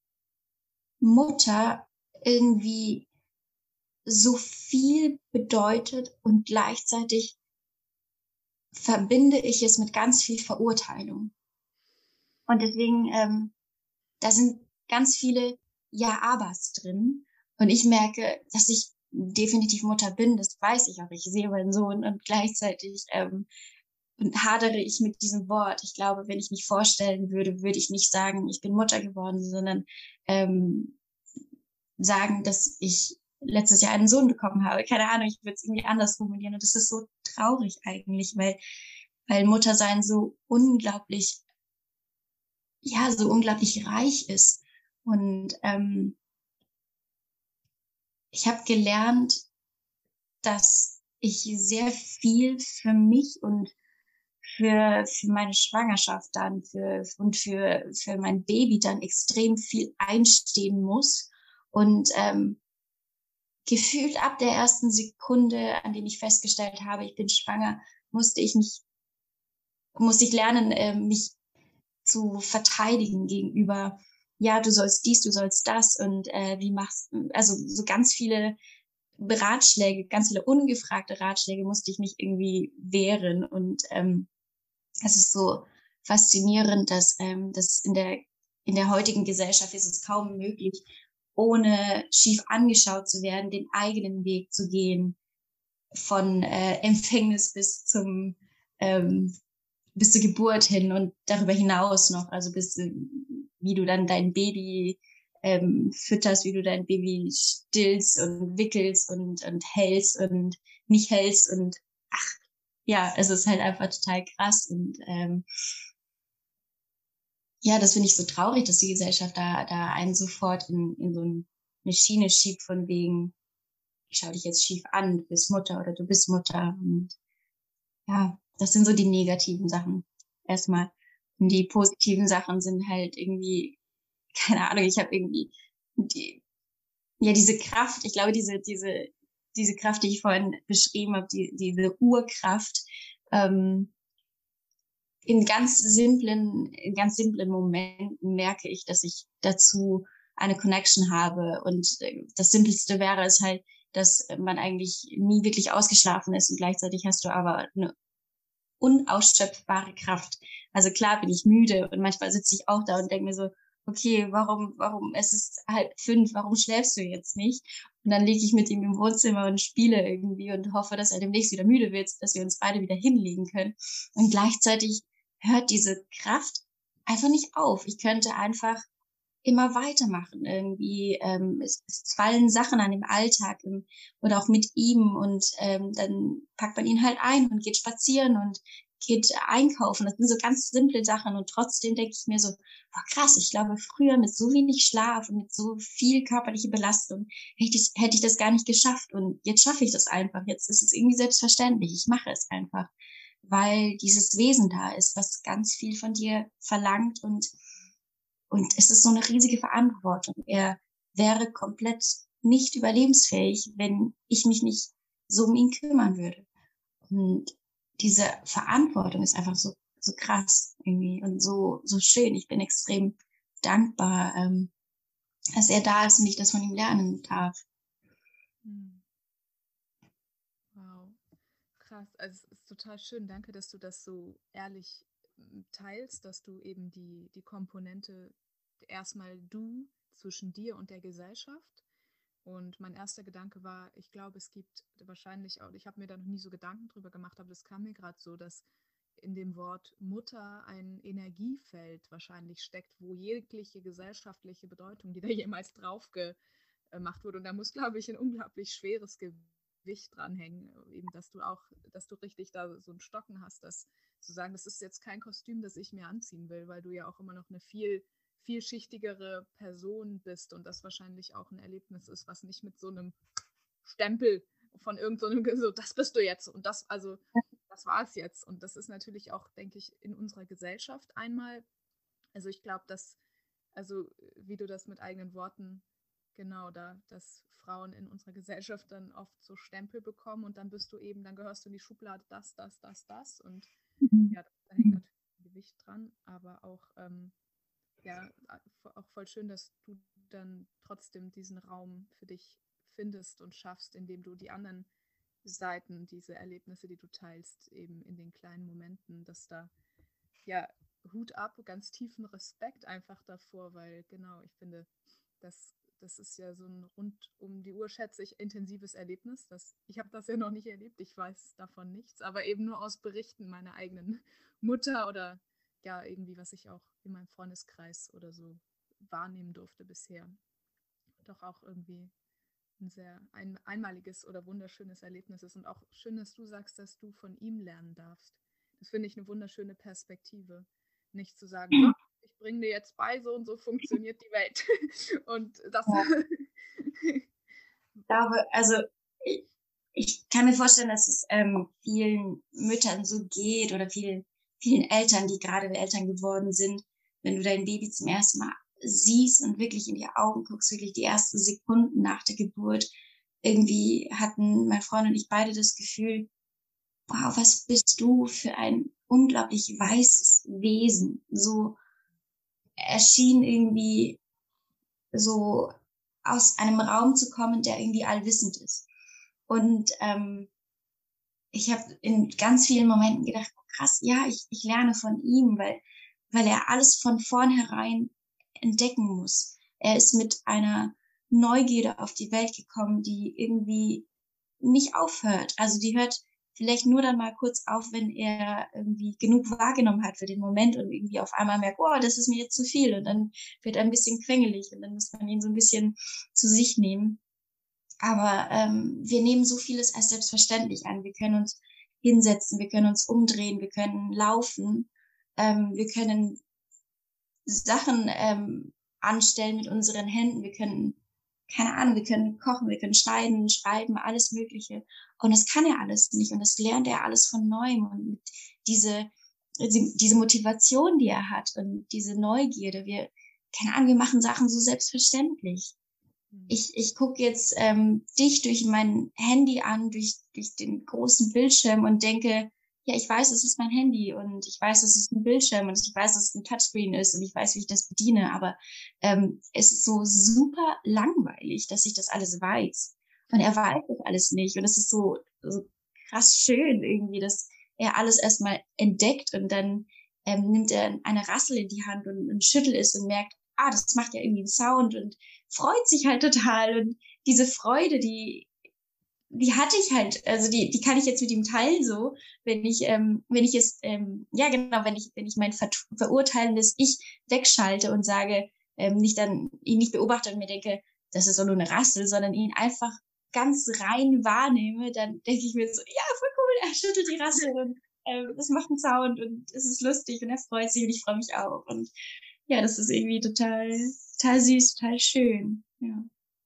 Mutter irgendwie so viel bedeutet und gleichzeitig verbinde ich es mit ganz viel Verurteilung. Und deswegen, ähm, da sind ganz viele Ja-Abers drin. Und ich merke, dass ich definitiv Mutter bin, das weiß ich auch. Ich sehe meinen Sohn und gleichzeitig ähm, hadere ich mit diesem Wort. Ich glaube, wenn ich mich vorstellen würde, würde ich nicht sagen, ich bin Mutter geworden, sondern ähm, sagen, dass ich letztes Jahr einen Sohn bekommen habe. Keine Ahnung, ich würde es irgendwie anders formulieren. Und das ist so traurig eigentlich, weil, weil Muttersein so unglaublich, ja, so unglaublich reich ist. Und ähm, ich habe gelernt, dass ich sehr viel für mich und für, für meine Schwangerschaft dann für, und für, für mein Baby dann extrem viel einstehen muss. Und ähm, gefühlt ab der ersten Sekunde, an dem ich festgestellt habe, ich bin schwanger, musste ich mich, musste ich lernen, äh, mich zu verteidigen gegenüber, ja, du sollst dies, du sollst das und äh, wie machst, also so ganz viele Ratschläge, ganz viele ungefragte Ratschläge musste ich mich irgendwie wehren. Und ähm, es ist so faszinierend, dass, ähm, dass in der, in der heutigen Gesellschaft ist es kaum möglich, ohne schief angeschaut zu werden, den eigenen Weg zu gehen, von äh, Empfängnis bis zum ähm, bis zur Geburt hin und darüber hinaus noch, also bis wie du dann dein Baby ähm, fütterst, wie du dein Baby stillst und wickelst und und hältst und nicht hältst und ach ja, es ist halt einfach total krass und ähm, ja, das finde ich so traurig, dass die Gesellschaft da da einen sofort in in so eine Schiene schiebt von wegen, ich schau dich jetzt schief an, du bist Mutter oder du bist Mutter und ja, das sind so die negativen Sachen erstmal. Und die positiven Sachen sind halt irgendwie, keine Ahnung, ich habe irgendwie die, ja, diese Kraft, ich glaube, diese, diese, diese Kraft, die ich vorhin beschrieben habe, die, diese Urkraft, ähm, in ganz simplen, in ganz simplen Momenten merke ich, dass ich dazu eine Connection habe. Und äh, das Simpelste wäre es halt, dass man eigentlich nie wirklich ausgeschlafen ist und gleichzeitig hast du aber eine unausschöpfbare Kraft. Also klar bin ich müde und manchmal sitze ich auch da und denke mir so, okay, warum, warum, es ist halb fünf, warum schläfst du jetzt nicht? Und dann liege ich mit ihm im Wohnzimmer und spiele irgendwie und hoffe, dass er demnächst wieder müde wird, dass wir uns beide wieder hinlegen können. Und gleichzeitig hört diese Kraft einfach nicht auf. Ich könnte einfach immer weitermachen. Irgendwie, ähm, es, es fallen Sachen an im Alltag im, oder auch mit ihm und ähm, dann packt man ihn halt ein und geht spazieren und geht einkaufen. Das sind so ganz simple Sachen und trotzdem denke ich mir so, boah, krass, ich glaube früher mit so wenig Schlaf und mit so viel körperliche Belastung hätte ich, hätte ich das gar nicht geschafft und jetzt schaffe ich das einfach. Jetzt ist es irgendwie selbstverständlich. Ich mache es einfach, weil dieses Wesen da ist, was ganz viel von dir verlangt und und es ist so eine riesige Verantwortung. Er wäre komplett nicht überlebensfähig, wenn ich mich nicht so um ihn kümmern würde. Und diese Verantwortung ist einfach so, so krass irgendwie und so, so schön. Ich bin extrem dankbar, ähm, dass er da ist und ich das von ihm lernen darf. Hm. Wow, krass. Also es ist total schön. Danke, dass du das so ehrlich mm, teilst, dass du eben die, die Komponente erstmal du zwischen dir und der Gesellschaft. Und mein erster Gedanke war, ich glaube, es gibt wahrscheinlich auch, ich habe mir da noch nie so Gedanken drüber gemacht, aber das kam mir gerade so, dass in dem Wort Mutter ein Energiefeld wahrscheinlich steckt, wo jegliche gesellschaftliche Bedeutung, die da jemals drauf gemacht wurde. Und da muss, glaube ich, ein unglaublich schweres Gewicht dranhängen, eben, dass du auch, dass du richtig da so ein Stocken hast, dass zu sagen, das ist jetzt kein Kostüm, das ich mir anziehen will, weil du ja auch immer noch eine viel vielschichtigere Person bist und das wahrscheinlich auch ein Erlebnis ist, was nicht mit so einem Stempel von irgendeinem, so, so, das bist du jetzt und das, also das war es jetzt. Und das ist natürlich auch, denke ich, in unserer Gesellschaft einmal, also ich glaube, dass, also wie du das mit eigenen Worten, genau, da, dass Frauen in unserer Gesellschaft dann oft so Stempel bekommen und dann bist du eben, dann gehörst du in die Schublade das, das, das, das und Mhm. ja, da hängt natürlich ein Gewicht dran, aber auch ähm, ja, auch voll schön, dass du dann trotzdem diesen Raum für dich findest und schaffst, indem du die anderen Seiten, diese Erlebnisse, die du teilst, eben in den kleinen Momenten, dass da, ja, Hut ab, ganz tiefen Respekt einfach davor, weil genau, ich finde, das, das ist ja so ein rund um die Uhr, schätze ich, intensives Erlebnis. Das, ich habe das ja noch nicht erlebt, ich weiß davon nichts, aber eben nur aus Berichten meiner eigenen Mutter oder ja, irgendwie, was ich auch in meinem Freundeskreis oder so wahrnehmen durfte bisher. Doch auch irgendwie ein sehr ein, einmaliges oder wunderschönes Erlebnis ist. Und auch schön, dass du sagst, dass du von ihm lernen darfst. Das finde ich eine wunderschöne Perspektive. Nicht zu sagen, so, ich bringe dir jetzt bei, so und so funktioniert die Welt. Und das. Ja, ich glaube, also ich, ich kann mir vorstellen, dass es ähm, vielen Müttern so geht oder vielen, vielen Eltern, die gerade Eltern geworden sind, wenn du dein Baby zum ersten Mal siehst und wirklich in die Augen guckst, wirklich die ersten Sekunden nach der Geburt. Irgendwie hatten mein Freund und ich beide das Gefühl, wow, was bist du für ein unglaublich weißes Wesen. So erschien irgendwie so aus einem Raum zu kommen, der irgendwie allwissend ist. Und ähm, ich habe in ganz vielen Momenten gedacht, oh, krass, ja, ich, ich lerne von ihm, weil, weil er alles von vornherein entdecken muss. Er ist mit einer Neugierde auf die Welt gekommen, die irgendwie nicht aufhört. Also die hört vielleicht nur dann mal kurz auf, wenn er irgendwie genug wahrgenommen hat für den Moment und irgendwie auf einmal merkt, oh, das ist mir jetzt zu viel. Und dann wird er ein bisschen quengelig und dann muss man ihn so ein bisschen zu sich nehmen. Aber ähm, wir nehmen so vieles als selbstverständlich an. Wir können uns hinsetzen, wir können uns umdrehen, wir können laufen, ähm, wir können Sachen ähm, anstellen mit unseren Händen, wir können, keine Ahnung, wir können kochen, wir können schneiden, schreiben, alles Mögliche. Und das kann er alles nicht und das lernt er alles von Neuem. Und diese, diese Motivation, die er hat und diese Neugierde, wir, keine Ahnung, wir machen Sachen so selbstverständlich. Ich, ich gucke jetzt ähm, dich durch mein Handy an, durch, durch den großen Bildschirm und denke, ja, ich weiß, es ist mein Handy und ich weiß, es ist ein Bildschirm und ich weiß, dass es ein Touchscreen ist und ich weiß, wie ich das bediene, aber ähm, es ist so super langweilig, dass ich das alles weiß. Und er weiß das alles nicht. Und es ist so, so krass schön irgendwie, dass er alles erstmal entdeckt und dann ähm, nimmt er eine Rassel in die Hand und, und schüttelt es und merkt, ah, das macht ja irgendwie einen Sound und freut sich halt total. Und diese Freude, die, die hatte ich halt, also die, die kann ich jetzt mit ihm teilen so, wenn ich, ähm, wenn ich es, ähm, ja genau, wenn ich, wenn ich mein ver verurteilendes Ich wegschalte und sage, ähm, nicht dann, ihn nicht beobachte und mir denke, das ist doch nur eine Rassel, sondern ihn einfach ganz rein wahrnehme, dann denke ich mir so, ja, voll cool, er schüttelt die Rassel und ähm, das macht einen Sound und es ist lustig und er freut sich und ich freue mich auch. Und ja, das ist irgendwie total, total süß, total schön. Ja.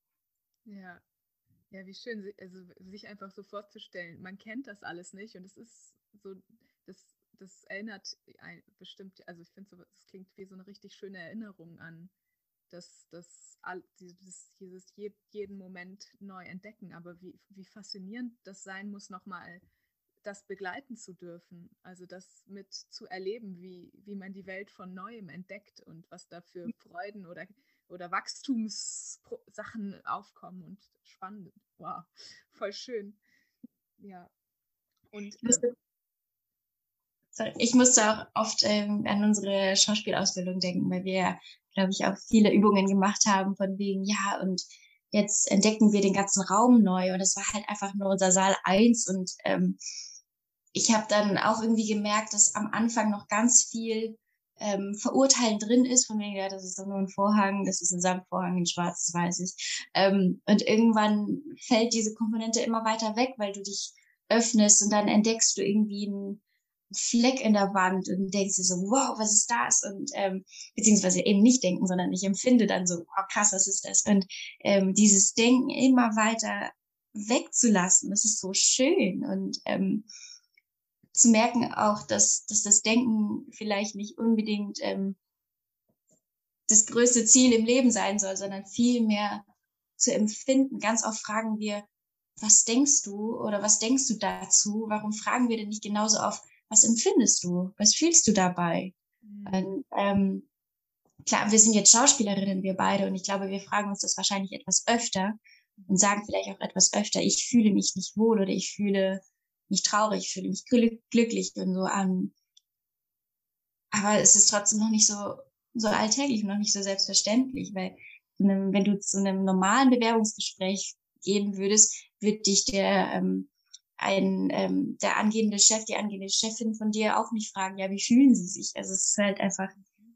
Ja, ja, wie schön, si- also sich einfach so vorzustellen. Man kennt das alles nicht und es ist so, das, das erinnert ein, bestimmt, also ich finde so, das klingt wie so eine richtig schöne Erinnerung an, dass das all, dieses, dieses je, jeden Moment neu entdecken. Aber wie, wie faszinierend das sein muss, nochmal das begleiten zu dürfen, also das mit zu erleben, wie, wie man die Welt von Neuem entdeckt und was da für Freuden oder, oder Wachstumssachen aufkommen und spannend. Wow, voll schön. Ja, und Ich ähm, musste, sorry, ich musste auch oft ähm, an unsere Schauspielausbildung denken, weil wir, glaube ich, auch viele Übungen gemacht haben von wegen, ja, und jetzt entdecken wir den ganzen Raum neu. Und es war halt einfach nur unser Saal eins. Und ähm, ich habe dann auch irgendwie gemerkt, dass am Anfang noch ganz viel ähm, Verurteilen drin ist, von wegen, ja, das ist doch nur ein Vorhang, das ist ein Samtvorhang in Schwarz, das weiß ich. Ähm, und irgendwann fällt diese Komponente immer weiter weg, weil du dich öffnest und dann entdeckst du irgendwie einen Fleck in der Wand und denkst dir so, wow, was ist das? Und ähm, beziehungsweise eben nicht denken, sondern ich empfinde dann so, wow, krass, was ist das? Und ähm, dieses Denken immer weiter wegzulassen, das ist so schön. Und ähm, zu merken auch, dass, dass das Denken vielleicht nicht unbedingt ähm, das größte Ziel im Leben sein soll, sondern viel mehr zu empfinden. Ganz oft fragen wir, was denkst du oder was denkst du dazu? Warum fragen wir denn nicht genauso oft, was empfindest du? Was fühlst du dabei? mhm. Und ähm, klar, wir sind jetzt Schauspielerinnen, wir beide, und ich glaube, wir fragen uns das wahrscheinlich etwas öfter und sagen vielleicht auch etwas öfter, ich fühle mich nicht wohl oder ich fühle mich traurig, ich fühle mich glück glücklich und so an. Aber es ist trotzdem noch nicht so, so alltäglich und noch nicht so selbstverständlich, weil wenn du zu einem normalen Bewerbungsgespräch gehen würdest, wird dich der, ähm, ein, ähm, der angehende Chef, die angehende Chefin von dir auch nicht fragen, ja, wie fühlen sie sich? Also es ist halt einfach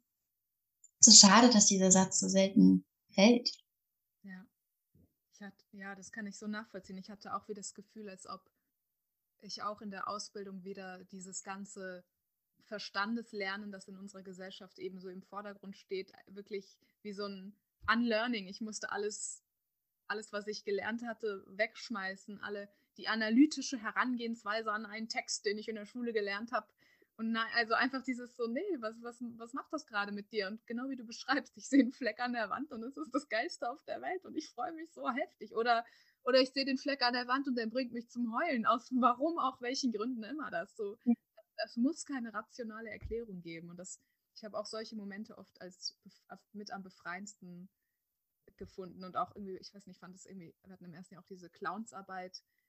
so schade, dass dieser Satz so selten fällt. Ja, ich hatte, ja, das kann ich so nachvollziehen. Ich hatte auch wieder das Gefühl, als ob ich auch in der Ausbildung wieder dieses ganze Verstandeslernen, das in unserer Gesellschaft eben so im Vordergrund steht, wirklich wie so ein Unlearning. Ich musste alles, alles, was ich gelernt hatte, wegschmeißen, alle die analytische Herangehensweise an einen Text, den ich in der Schule gelernt habe. Und nein, also einfach dieses so, nee, was, was, was macht das gerade mit dir? Und genau wie du beschreibst, ich sehe einen Fleck an der Wand und es ist das Geilste auf der Welt und ich freue mich so heftig. Oder, oder ich sehe den Fleck an der Wand und der bringt mich zum Heulen, aus warum auch welchen Gründen immer das so. Es muss keine rationale Erklärung geben. Und das, ich habe auch solche Momente oft als mit am befreiendsten gefunden und auch irgendwie, ich weiß nicht, fand es irgendwie, wir hatten im ersten Jahr auch diese Clownsarbeit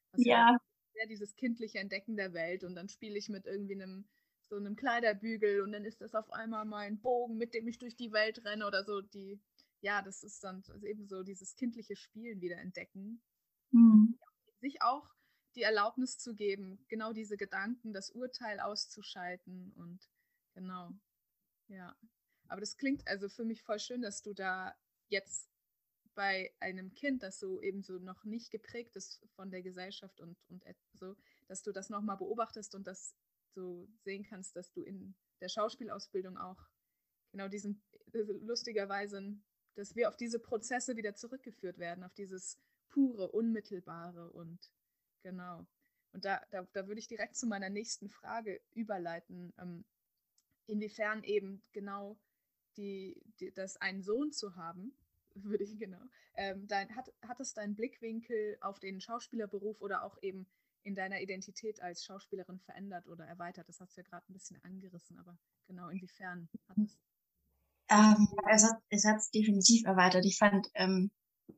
Was ja Ja. sehr dieses kindliche Entdecken der Welt und dann spiele ich mit irgendwie einem so einem Kleiderbügel und dann ist das auf einmal mein Bogen, mit dem ich durch die Welt renne oder so. Die, ja, das ist dann also eben so dieses kindliche Spielen wieder entdecken. Hm. Sich auch die Erlaubnis zu geben, genau diese Gedanken, das Urteil auszuschalten und genau, ja. Aber das klingt also für mich voll schön, dass du da jetzt bei einem Kind, das so eben so noch nicht geprägt ist von der Gesellschaft und, und so, dass du das nochmal beobachtest und das so sehen kannst, dass du in der Schauspielausbildung auch genau diesen, lustigerweise, dass wir auf diese Prozesse wieder zurückgeführt werden, auf dieses pure, unmittelbare und genau. Und da, da, da würde ich direkt zu meiner nächsten Frage überleiten, ähm, inwiefern eben genau die, die, das einen Sohn zu haben, würde ich genau, ähm, dein, hat, hat es deinen Blickwinkel auf den Schauspielerberuf oder auch eben in deiner Identität als Schauspielerin verändert oder erweitert? Das hast du ja gerade ein bisschen angerissen, aber genau, inwiefern hat es? Ähm, es hat es hat's definitiv erweitert. Ich fand, ähm,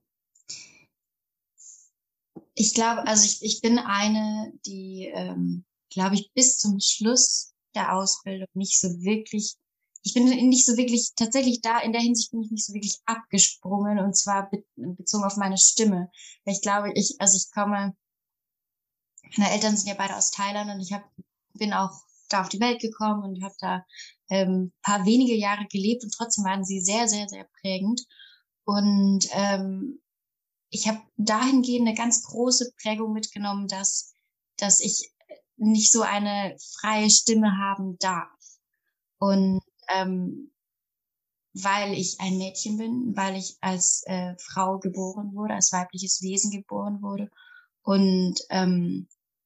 ich glaube, also ich, ich bin eine, die, ähm, glaube ich, bis zum Schluss der Ausbildung nicht so wirklich, ich bin nicht so wirklich, tatsächlich da, in der Hinsicht bin ich nicht so wirklich abgesprungen und zwar be bezogen auf meine Stimme. Weil ich glaube, ich, also ich komme, meine Eltern sind ja beide aus Thailand und ich hab, bin auch da auf die Welt gekommen und habe da ähm, paar wenige Jahre gelebt und trotzdem waren sie sehr, sehr, sehr prägend. Und ähm, ich habe dahingehend eine ganz große Prägung mitgenommen, dass, dass ich nicht so eine freie Stimme haben darf. Und ähm, weil ich ein Mädchen bin, weil ich als äh, Frau geboren wurde, als weibliches Wesen geboren wurde. Und ähm,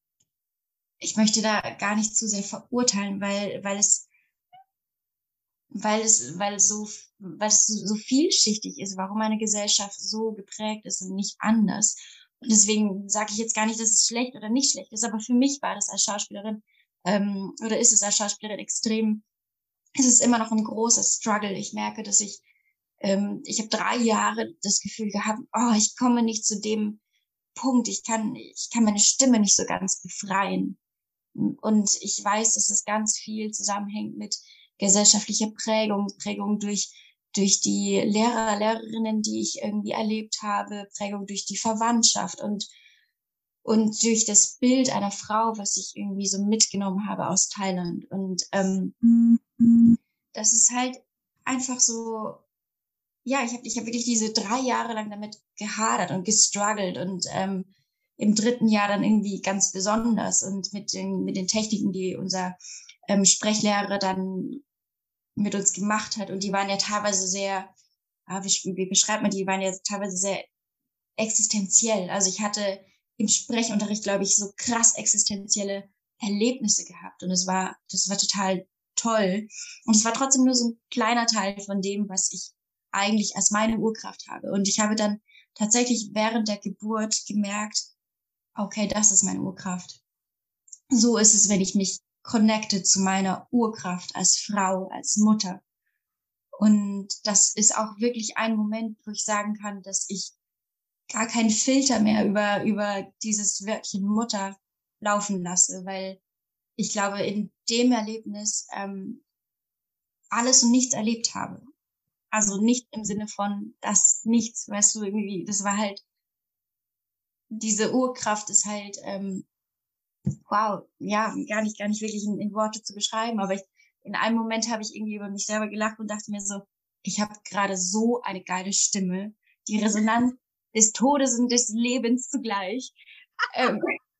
ich möchte da gar nicht zu sehr verurteilen, weil, weil es weil es, weil so, weil es so, so vielschichtig ist, warum eine Gesellschaft so geprägt ist und nicht anders. Und deswegen sage ich jetzt gar nicht, dass es schlecht oder nicht schlecht ist, aber für mich war das als Schauspielerin, ähm, oder ist es als Schauspielerin extrem, es ist immer noch ein großer Struggle. Ich merke, dass ich, ähm, ich habe drei Jahre das Gefühl gehabt, oh, ich komme nicht zu dem Punkt, ich kann, ich kann meine Stimme nicht so ganz befreien. Und ich weiß, dass es ganz viel zusammenhängt mit gesellschaftlicher Prägung, Prägung durch, durch die Lehrer, Lehrerinnen, die ich irgendwie erlebt habe, Prägung durch die Verwandtschaft und, und durch das Bild einer Frau, was ich irgendwie so mitgenommen habe aus Thailand. Und ähm, das ist halt einfach so, ja, ich habe ich hab wirklich diese drei Jahre lang damit gehadert und gestruggelt und ähm, im dritten Jahr dann irgendwie ganz besonders und mit den, mit den Techniken, die unser ähm, Sprechlehrer dann mit uns gemacht hat. Und die waren ja teilweise sehr, ah, wie, wie beschreibt man die, die waren ja teilweise sehr existenziell. Also ich hatte im Sprechunterricht, glaube ich, so krass existenzielle Erlebnisse gehabt. Und es war, das war total toll. Und es war trotzdem nur so ein kleiner Teil von dem, was ich eigentlich als meine Urkraft habe. Und ich habe dann tatsächlich während der Geburt gemerkt, okay, das ist meine Urkraft. So ist es, wenn ich mich connecte zu meiner Urkraft als Frau, als Mutter. Und das ist auch wirklich ein Moment, wo ich sagen kann, dass ich gar keinen Filter mehr über, über dieses Wörtchen Mutter laufen lasse, weil ich glaube, in dem Erlebnis ähm, alles und nichts erlebt habe. Also nicht im Sinne von das Nichts, weißt du, irgendwie, das war halt, diese Urkraft ist halt, ähm, wow, ja, gar nicht, gar nicht wirklich in, in Worte zu beschreiben, aber ich, in einem Moment habe ich irgendwie über mich selber gelacht und dachte mir so, ich habe gerade so eine geile Stimme, die Resonanz des Todes und des Lebens zugleich. ähm,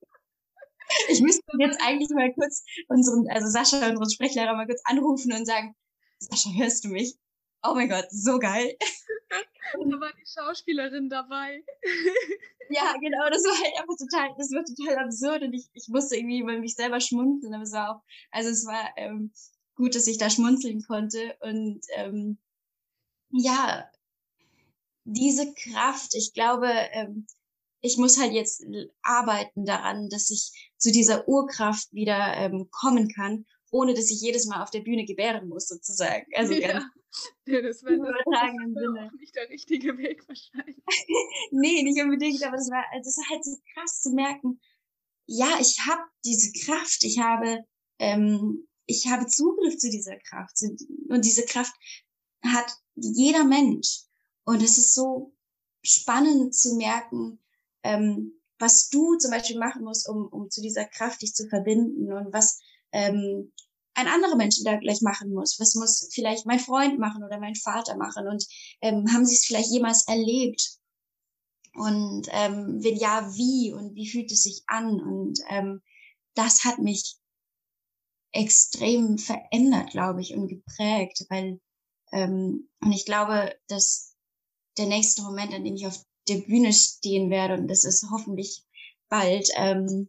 ich müsste jetzt eigentlich mal kurz unseren, also Sascha, unseren Sprechlehrer, mal kurz anrufen und sagen, Sascha, hörst du mich? Oh mein Gott, so geil. Da war die Schauspielerin dabei. Ja, genau, das war halt einfach total, das war total absurd und ich, ich musste irgendwie über mich selber schmunzeln, aber es war auch, also es war ähm, gut, dass ich da schmunzeln konnte und ähm, ja, diese Kraft, ich glaube, ähm, ich muss halt jetzt arbeiten daran, dass ich zu dieser Urkraft wieder ähm, kommen kann, ohne dass ich jedes Mal auf der Bühne gebären muss, sozusagen. Also ja. ganz Ja, das wäre übertragenen Sinne. auch nicht der richtige Weg wahrscheinlich. Nee, nicht unbedingt, aber das war, das war halt so krass zu merken, ja, ich habe diese Kraft, ich habe, ähm, ich habe Zugriff zu dieser Kraft. Und diese Kraft hat jeder Mensch. Und es ist so spannend zu merken, ähm, was du zum Beispiel machen musst, um, um zu dieser Kraft dich zu verbinden und was ähm, ein anderer Mensch da gleich machen muss. Was muss vielleicht mein Freund machen oder mein Vater machen? Und ähm, haben sie es vielleicht jemals erlebt? Und ähm, wenn ja, wie? Und wie fühlt es sich an? Und ähm, das hat mich extrem verändert, glaube ich, und geprägt, weil ähm, und ich glaube, dass der nächste Moment, an dem ich auf der Bühne stehen werde, und das ist hoffentlich bald, ähm,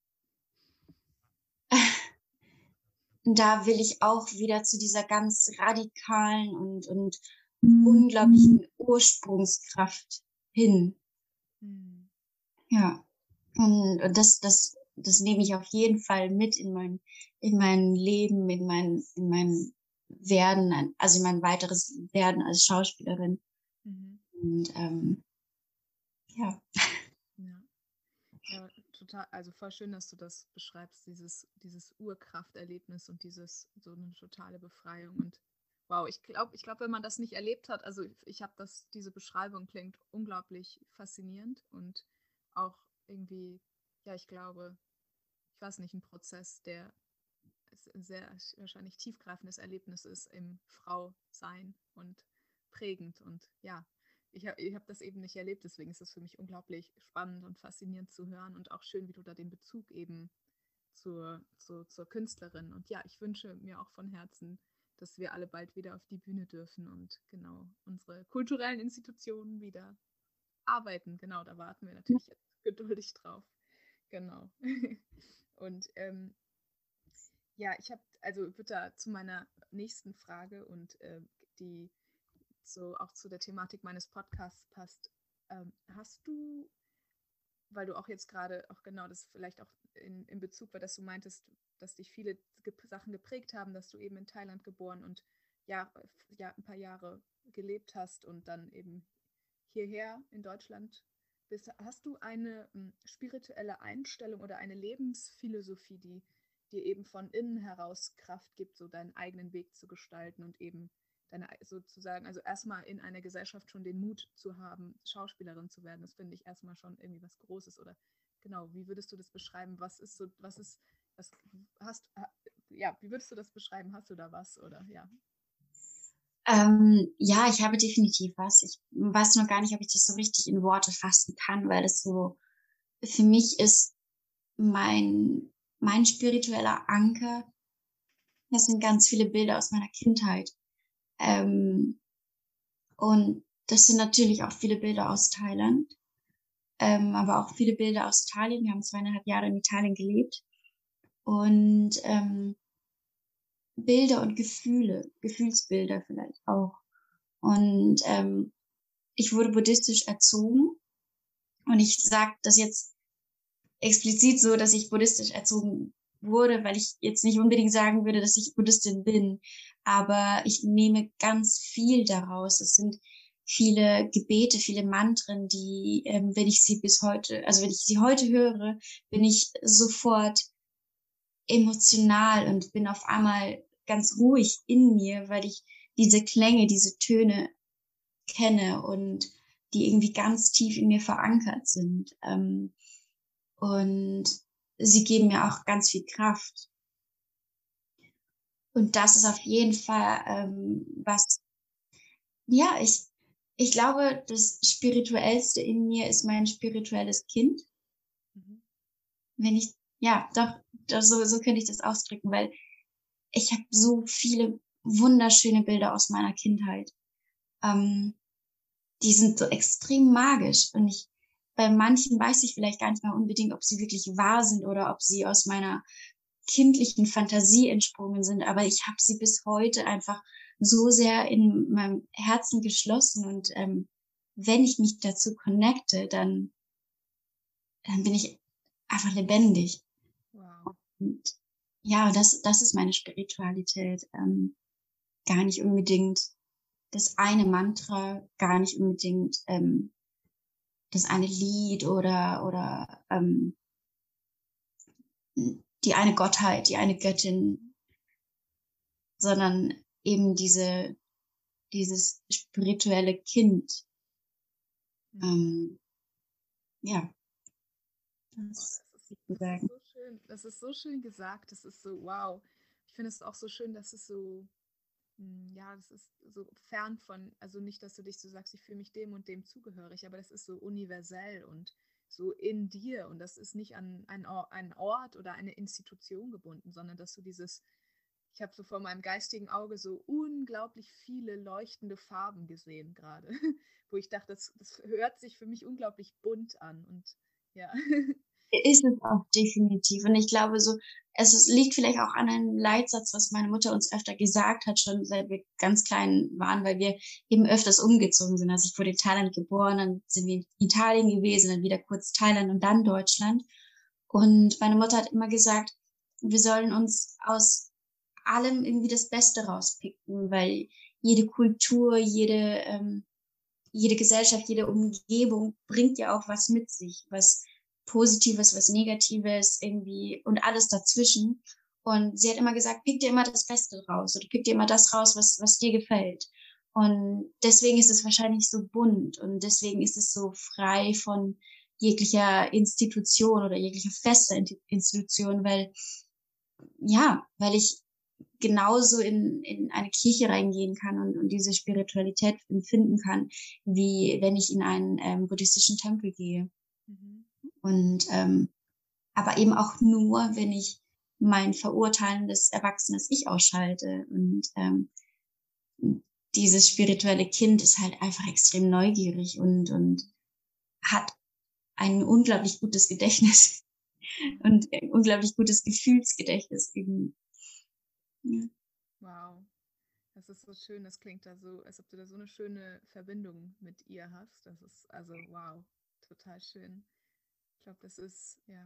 da will ich auch wieder zu dieser ganz radikalen und, und unglaublichen Ursprungskraft hin. Mhm. Ja, und, und das, das, das nehme ich auf jeden Fall mit in mein, in mein Leben, in mein, in mein Werden, also in mein weiteres Werden als Schauspielerin. Mhm. Und ähm, ja. Ja. Ja, total, also voll schön, dass du das beschreibst, dieses, dieses Urkrafterlebnis und dieses, so eine totale Befreiung. Und wow, ich glaube, ich glaube, wenn man das nicht erlebt hat, also ich, ich habe das, diese Beschreibung klingt unglaublich faszinierend und auch irgendwie, ja, ich glaube, ich weiß nicht, ein Prozess, der ein sehr wahrscheinlich tiefgreifendes Erlebnis ist im Frausein und prägend. Und ja, ich habe ich hab das eben nicht erlebt, deswegen ist es für mich unglaublich spannend und faszinierend zu hören und auch schön, wie du da den Bezug eben zur, zur, zur Künstlerin. Und ja, ich wünsche mir auch von Herzen, dass wir alle bald wieder auf die Bühne dürfen und genau unsere kulturellen Institutionen wieder arbeiten. Genau, da warten wir natürlich jetzt geduldig drauf. Genau. Und ähm, ja, ich habe, also wird da zu meiner nächsten Frage und äh, die so auch zu der Thematik meines Podcasts passt. Ähm, hast du, weil du auch jetzt gerade auch genau das vielleicht auch in, in Bezug war, dass du meintest, dass dich viele Ge- Sachen geprägt haben, dass du eben in Thailand geboren und ja, ja, ein paar Jahre gelebt hast und dann eben hierher in Deutschland bist. Hast du eine m, spirituelle Einstellung oder eine Lebensphilosophie, die dir eben von innen heraus Kraft gibt, so deinen eigenen Weg zu gestalten und eben deine sozusagen, also erstmal in einer Gesellschaft schon den Mut zu haben, Schauspielerin zu werden, das finde ich erstmal schon irgendwie was Großes. Oder genau, wie würdest du das beschreiben? Was ist so, was ist, was hast, ja, wie würdest du das beschreiben? Hast du da was oder ja? Ähm, ja, ich habe definitiv was. Ich weiß nur gar nicht, ob ich das so richtig in Worte fassen kann, weil es so, für mich ist mein, mein spiritueller Anker, das sind ganz viele Bilder aus meiner Kindheit. Ähm, und das sind natürlich auch viele Bilder aus Thailand, ähm, aber auch viele Bilder aus Italien. Wir haben zweieinhalb Jahre in Italien gelebt. Und ähm, Bilder und Gefühle, Gefühlsbilder vielleicht auch. Und ähm, ich wurde buddhistisch erzogen. Und ich sage das jetzt explizit so, dass ich buddhistisch erzogen wurde, weil ich jetzt nicht unbedingt sagen würde, dass ich Buddhistin bin. Aber ich nehme ganz viel daraus. Es sind viele Gebete, viele Mantren, die, ähm, wenn ich sie bis heute, also wenn ich sie heute höre, bin ich sofort emotional und bin auf einmal ganz ruhig in mir, weil ich diese Klänge, diese Töne kenne und die irgendwie ganz tief in mir verankert sind. Ähm, und sie geben mir auch ganz viel Kraft. Und das ist auf jeden Fall ähm, was, ja, ich, ich glaube, das Spirituellste in mir ist mein spirituelles Kind. Mhm. Wenn ich, ja, doch, doch so, so könnte ich das ausdrücken, weil ich habe so viele wunderschöne Bilder aus meiner Kindheit. Ähm, die sind so extrem magisch und ich, bei manchen weiß ich vielleicht gar nicht mehr unbedingt, ob sie wirklich wahr sind oder ob sie aus meiner kindlichen Fantasie entsprungen sind, aber ich habe sie bis heute einfach so sehr in meinem Herzen geschlossen und ähm, wenn ich mich dazu connecte, dann, dann bin ich einfach lebendig. Wow. Und ja, das, das ist meine Spiritualität. Ähm, gar nicht unbedingt das eine Mantra, gar nicht unbedingt ähm, das eine Lied oder oder ähm, die eine Gottheit, die eine Göttin, sondern eben diese, dieses spirituelle Kind. Mhm. Ähm, ja, Boah, das das ist, ist zu das ist sagen. so schön. Das ist so schön gesagt. Das ist so, wow. Ich finde es auch so schön, dass es so, mm, ja, das ist so fern von, also nicht, dass du dich so sagst, ich fühle mich dem und dem zugehörig, aber das ist so universell und so in dir und das ist nicht an einen Or- einen Ort oder eine Institution gebunden, sondern dass du dieses, ich habe so vor meinem geistigen Auge so unglaublich viele leuchtende Farben gesehen gerade, wo ich dachte, das, das hört sich für mich unglaublich bunt an und ja. Ist es auch definitiv. Und ich glaube so, es ist, liegt vielleicht auch an einem Leitsatz, was meine Mutter uns öfter gesagt hat, schon seit wir ganz klein waren, weil wir eben öfters umgezogen sind. Also ich wurde in Thailand geboren, dann sind wir in Italien gewesen, dann wieder kurz Thailand und dann Deutschland. Und meine Mutter hat immer gesagt, wir sollen uns aus allem irgendwie das Beste rauspicken, weil jede Kultur, jede, ähm, jede Gesellschaft, jede Umgebung bringt ja auch was mit sich, was Positives, was Negatives irgendwie und alles dazwischen. Und sie hat immer gesagt, pick dir immer das Beste raus oder pick dir immer das raus, was, was dir gefällt. Und deswegen ist es wahrscheinlich so bunt und deswegen ist es so frei von jeglicher Institution oder jeglicher fester Institution, weil, ja, weil ich genauso in, in eine Kirche reingehen kann und, und diese Spiritualität empfinden kann, wie wenn ich in einen ähm, buddhistischen Tempel gehe. Mhm. Und ähm, aber eben auch nur, wenn ich mein verurteilendes erwachsenes Ich ausschalte. Und ähm, dieses spirituelle Kind ist halt einfach extrem neugierig und, und hat ein unglaublich gutes Gedächtnis und ein unglaublich gutes Gefühlsgedächtnis. Irgendwie. Ja. Wow. Das ist so schön, das klingt da so, als ob du da so eine schöne Verbindung mit ihr hast. Das ist also wow, total schön. Ich glaube, das ist, ja,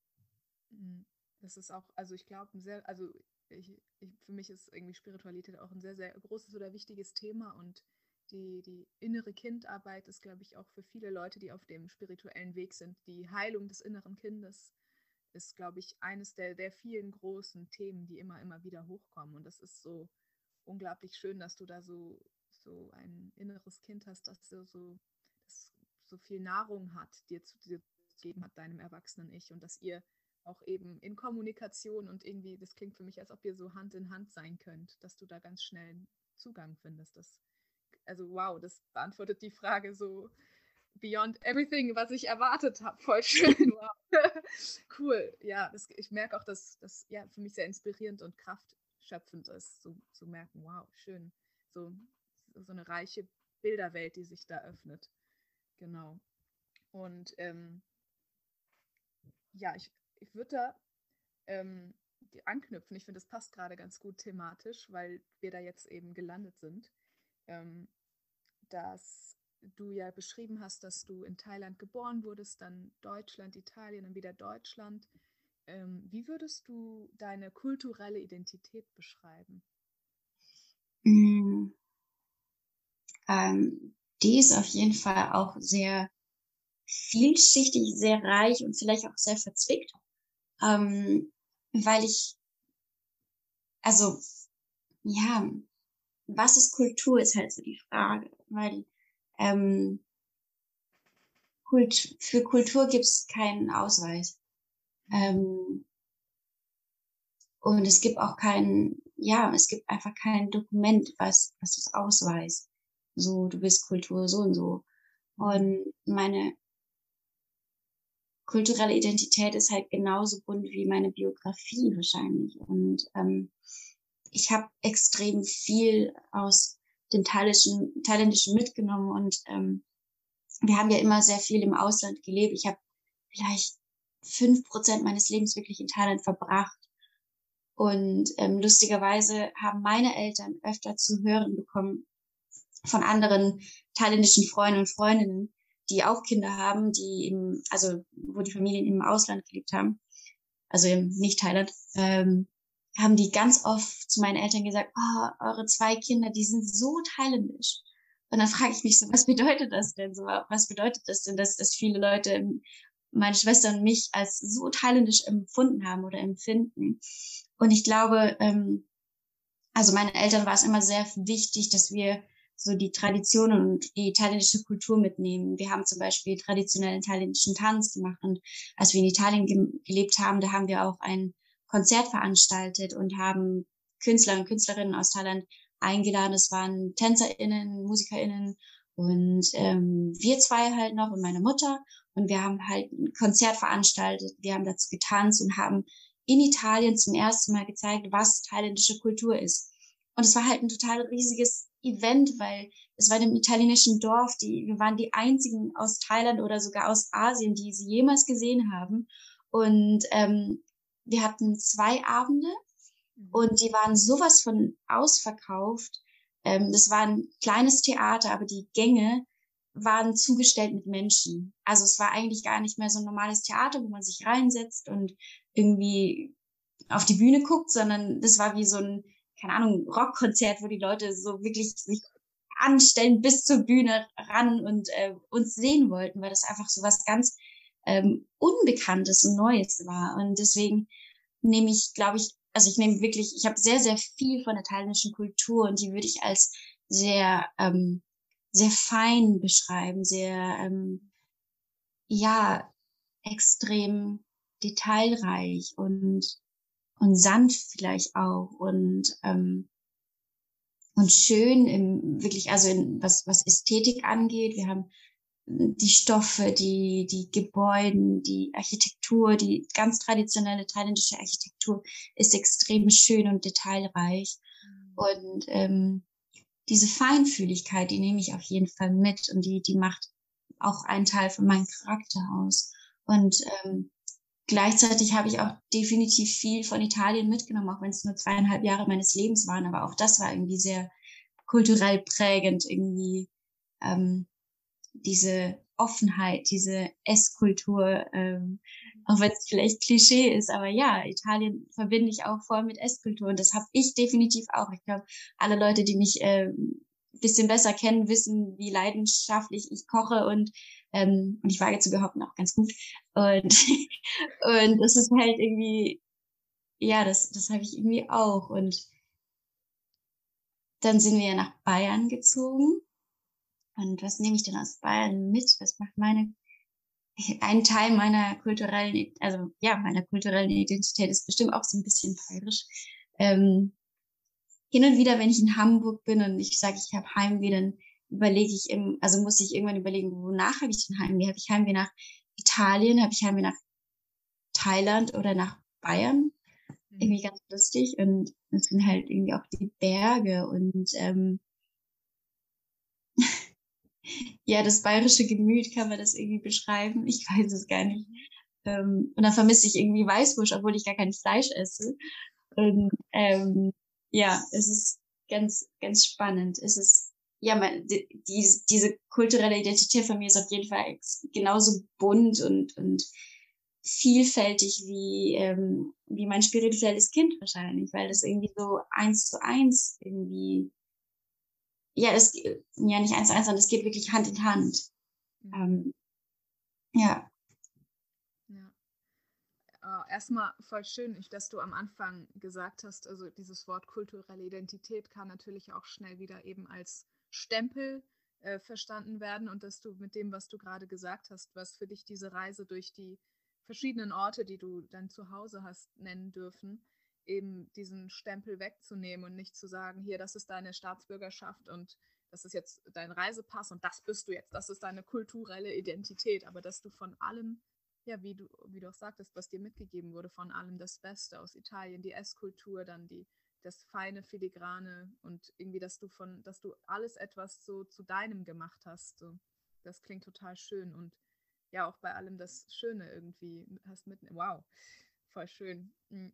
mm, das ist auch, also ich glaube, ein sehr, also ich, ich, für mich ist irgendwie Spiritualität auch ein sehr, sehr großes oder wichtiges Thema und die, die innere Kindarbeit ist, glaube ich, auch für viele Leute, die auf dem spirituellen Weg sind, die Heilung des inneren Kindes ist, glaube ich, eines der, der vielen großen Themen, die immer, immer wieder hochkommen. Und das ist so unglaublich schön, dass du da so, so ein inneres Kind hast, das so, so, das so viel Nahrung hat, dir zu dir gegeben hat, deinem erwachsenen Ich. Und dass ihr auch eben in Kommunikation und irgendwie, das klingt für mich, als ob ihr so Hand in Hand sein könnt, dass du da ganz schnell Zugang findest. Das, also wow, das beantwortet die Frage so beyond everything, was ich erwartet habe. Voll schön, wow. Cool, ja, das, ich merke auch, dass das ja für mich sehr inspirierend und kraftschöpfend ist, so zu merken, wow, schön, so, so eine reiche Bilderwelt, die sich da öffnet. Genau. Und ähm, ja, ich, ich würde da ähm, anknüpfen. Ich finde, das passt gerade ganz gut thematisch, weil wir da jetzt eben gelandet sind. Ähm, dass du ja beschrieben hast, dass du in Thailand geboren wurdest, dann Deutschland, Italien und wieder Deutschland. Ähm, wie würdest du deine kulturelle Identität beschreiben? Mm, ähm, die ist auf jeden Fall auch sehr vielschichtig, sehr reich und vielleicht auch sehr verzwickt, ähm, weil ich, also ja, was ist Kultur, ist halt so die Frage, weil ähm, Kult, für Kultur gibt es keinen Ausweis. Ähm, und es gibt auch kein, ja, es gibt einfach kein Dokument, was, was das ausweist. So, du bist Kultur so und so. Und meine kulturelle Identität ist halt genauso bunt wie meine Biografie wahrscheinlich. Und ähm, ich habe extrem viel aus dem Thailändischen, Thailändischen mitgenommen und ähm, wir haben ja immer sehr viel im Ausland gelebt. Ich habe vielleicht fünf Prozent meines Lebens wirklich in Thailand verbracht. Und ähm, lustigerweise haben meine Eltern öfter zu hören bekommen von anderen thailändischen Freunden und Freundinnen, die auch Kinder haben, die im, also wo die Familien im Ausland gelebt haben, also im Nicht-Thailand, ähm, haben die ganz oft zu meinen Eltern gesagt, oh, eure zwei Kinder, die sind so thailändisch. Und dann frage ich mich so, was bedeutet das denn so? Was bedeutet das denn, dass, dass viele Leute meine Schwester und mich als so thailändisch empfunden haben oder empfinden. Und ich glaube, ähm, also meinen Eltern war es immer sehr wichtig, dass wir so die Traditionen und die thailändische Kultur mitnehmen. Wir haben zum Beispiel traditionellen thailändischen Tanz gemacht und als wir in Italien ge- gelebt haben, da haben wir auch ein Konzert veranstaltet und haben Künstler und Künstlerinnen aus Thailand eingeladen. Es waren TänzerInnen, MusikerInnen und ähm, wir zwei halt noch und meine Mutter. Und wir haben halt ein Konzert veranstaltet. Wir haben dazu getanzt und haben in Italien zum ersten Mal gezeigt, was thailändische Kultur ist. Und es war halt ein total riesiges Event, weil es war in einem italienischen Dorf, die, wir waren die einzigen aus Thailand oder sogar aus Asien, die sie jemals gesehen haben. Und ähm, wir hatten zwei Abende und die waren sowas von ausverkauft. Ähm, das war ein kleines Theater, aber die Gänge waren zugestellt mit Menschen. Also es war eigentlich gar nicht mehr so ein normales Theater, wo man sich reinsetzt und irgendwie auf die Bühne guckt, sondern das war wie so ein, keine Ahnung, Rockkonzert, wo die Leute so wirklich sich anstellen bis zur Bühne ran und äh, uns sehen wollten, weil das einfach so was ganz ähm, Unbekanntes und Neues war. Und deswegen nehme ich, glaube ich, also ich nehme wirklich, ich habe sehr, sehr viel von der thailändischen Kultur und die würde ich als sehr, ähm, sehr fein beschreiben, sehr, ähm, ja, extrem detailreich und und sanft vielleicht auch und ähm, und schön im wirklich also in was was Ästhetik angeht. Wir haben die Stoffe, die die Gebäude, die Architektur, die ganz traditionelle thailändische Architektur ist extrem schön und detailreich und ähm, diese Feinfühligkeit, die nehme ich auf jeden Fall mit und die die macht auch einen Teil von meinem Charakter aus und ähm, gleichzeitig habe ich auch definitiv viel von Italien mitgenommen, auch wenn es nur zweieinhalb Jahre meines Lebens waren. Aber auch das war irgendwie sehr kulturell prägend, irgendwie ähm, diese Offenheit, diese Esskultur, ähm, auch wenn es vielleicht Klischee ist. Aber ja, Italien verbinde ich auch voll mit Esskultur. Und das habe ich definitiv auch. Ich glaube, alle Leute, die mich äh, bisschen besser kennen, wissen, wie leidenschaftlich ich koche und ähm, und ich wage zu behaupten auch ganz gut. Und und das ist halt irgendwie, ja, das das habe ich irgendwie auch. Und dann sind wir ja nach Bayern gezogen. Und was nehme ich denn aus Bayern mit? Was macht meine ein Teil meiner kulturellen, also ja, meiner kulturellen Identität ist bestimmt auch so ein bisschen bayerisch. Ähm, hin und wieder, wenn ich in Hamburg bin und ich sage, ich habe Heimweh, dann überlege ich, im, also muss ich irgendwann überlegen, wonach habe ich denn Heimweh? Habe ich Heimweh nach Italien? Habe ich Heimweh nach Thailand oder nach Bayern? Mhm. Irgendwie ganz lustig. Und es sind halt irgendwie auch die Berge und ähm, ja, das bayerische Gemüt, kann man das irgendwie beschreiben? Ich weiß es gar nicht. Ähm, und dann vermisse ich irgendwie Weißwurst, obwohl ich gar kein Fleisch esse. Und ähm, ja, es ist ganz, ganz spannend. Es ist, ja, man, die, die, diese kulturelle Identität von mir ist auf jeden Fall ex- genauso bunt und, und vielfältig wie, ähm, wie mein spirituelles Kind wahrscheinlich, weil das irgendwie so eins zu eins irgendwie, ja, es, ja, nicht eins zu eins, sondern es geht wirklich Hand in Hand. Mhm. Ähm, ja. Ja. Äh, erstmal voll schön, ich- dass du am Anfang gesagt hast, also dieses Wort kulturelle Identität kann natürlich auch schnell wieder eben als Stempel äh, verstanden werden und dass du mit dem, was du gerade gesagt hast, was für dich diese Reise durch die verschiedenen Orte, die du dann zu Hause hast, nennen dürfen, eben diesen Stempel wegzunehmen und nicht zu sagen, hier, das ist deine Staatsbürgerschaft und das ist jetzt dein Reisepass und das bist du jetzt, das ist deine kulturelle Identität, aber dass du von allem ja, wie du, wie du auch sagtest, was dir mitgegeben wurde, von allem das Beste aus Italien, die Esskultur, dann die, das feine Filigrane und irgendwie, dass du von, dass du alles etwas so zu deinem gemacht hast. So. Das klingt total schön und ja, auch bei allem das Schöne irgendwie hast mit. Wow, voll schön. Mhm.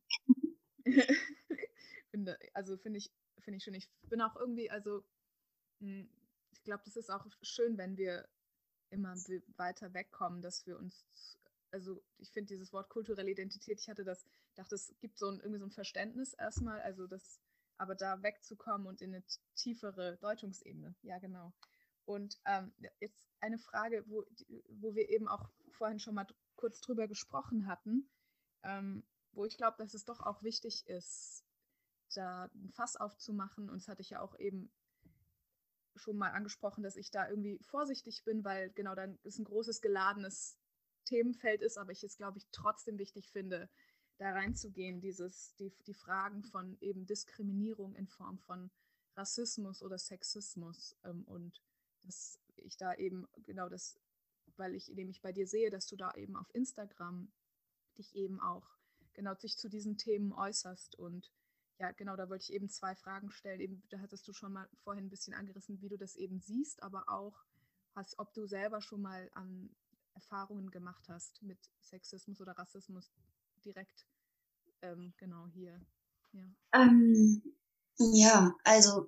finde, also finde ich, finde ich schön. Ich bin auch irgendwie, also mh, ich glaube, das ist auch schön, wenn wir immer weiter wegkommen, dass wir uns, also ich finde dieses Wort kulturelle Identität, ich hatte das, dachte, es gibt so ein, irgendwie so ein Verständnis erstmal, also das, aber da wegzukommen und in eine tiefere Deutungsebene, ja genau. Und ähm, jetzt eine Frage, wo, wo wir eben auch vorhin schon mal kurz drüber gesprochen hatten, ähm, wo ich glaube, dass es doch auch wichtig ist, da ein Fass aufzumachen. Und das hatte ich ja auch eben schon mal angesprochen, dass ich da irgendwie vorsichtig bin, weil genau dann ist ein großes geladenes Themenfeld ist, aber ich es, glaube ich, trotzdem wichtig finde, da reinzugehen, dieses, die, die Fragen von eben Diskriminierung in Form von Rassismus oder Sexismus ähm, und dass ich da eben genau das, weil ich nämlich bei dir sehe, dass du da eben auf Instagram dich eben auch genau sich zu diesen Themen äußerst. Und ja, genau, da wollte ich eben zwei Fragen stellen. Eben, da hattest du schon mal vorhin ein bisschen angerissen, wie du das eben siehst, aber auch, als ob du selber schon mal an Erfahrungen gemacht hast mit Sexismus oder Rassismus direkt, ähm, genau hier. Ja. Ähm, ja, also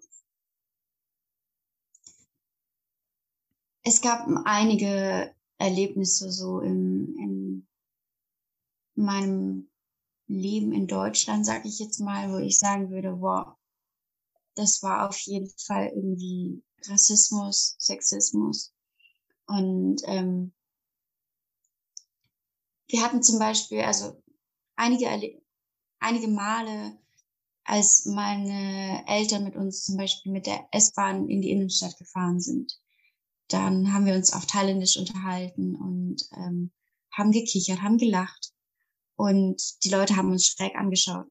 es gab einige Erlebnisse so in, in meinem Leben in Deutschland, sage ich jetzt mal, wo ich sagen würde, wow, das war auf jeden Fall irgendwie Rassismus, Sexismus. Und ähm, wir hatten zum Beispiel, also einige, einige Male, als meine Eltern mit uns zum Beispiel mit der S-Bahn in die Innenstadt gefahren sind, dann haben wir uns auf Thailändisch unterhalten und ähm, haben gekichert, haben gelacht. Und die Leute haben uns schräg angeschaut.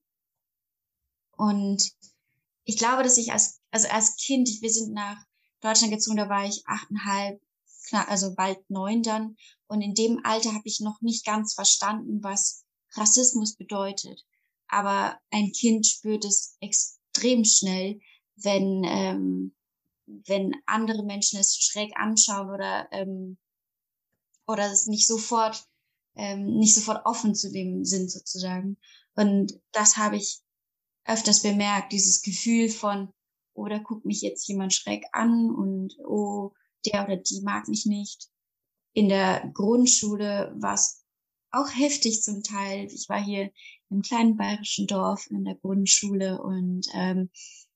Und ich glaube, dass ich als, also als Kind, wir sind nach Deutschland gezogen, da war ich achteinhalb, klar, also bald neun dann. Und in dem Alter habe ich noch nicht ganz verstanden, was Rassismus bedeutet. Aber ein Kind spürt es extrem schnell, wenn, ähm, wenn andere Menschen es schräg anschauen oder, ähm, oder es nicht sofort, ähm, nicht sofort offen zu dem sind sozusagen. Und das habe ich öfters bemerkt, dieses Gefühl von, oh, da guckt mich jetzt jemand schräg an und oh, der oder die mag mich nicht. In der Grundschule war es auch heftig zum Teil. Ich war hier im kleinen bayerischen Dorf in der Grundschule und ähm,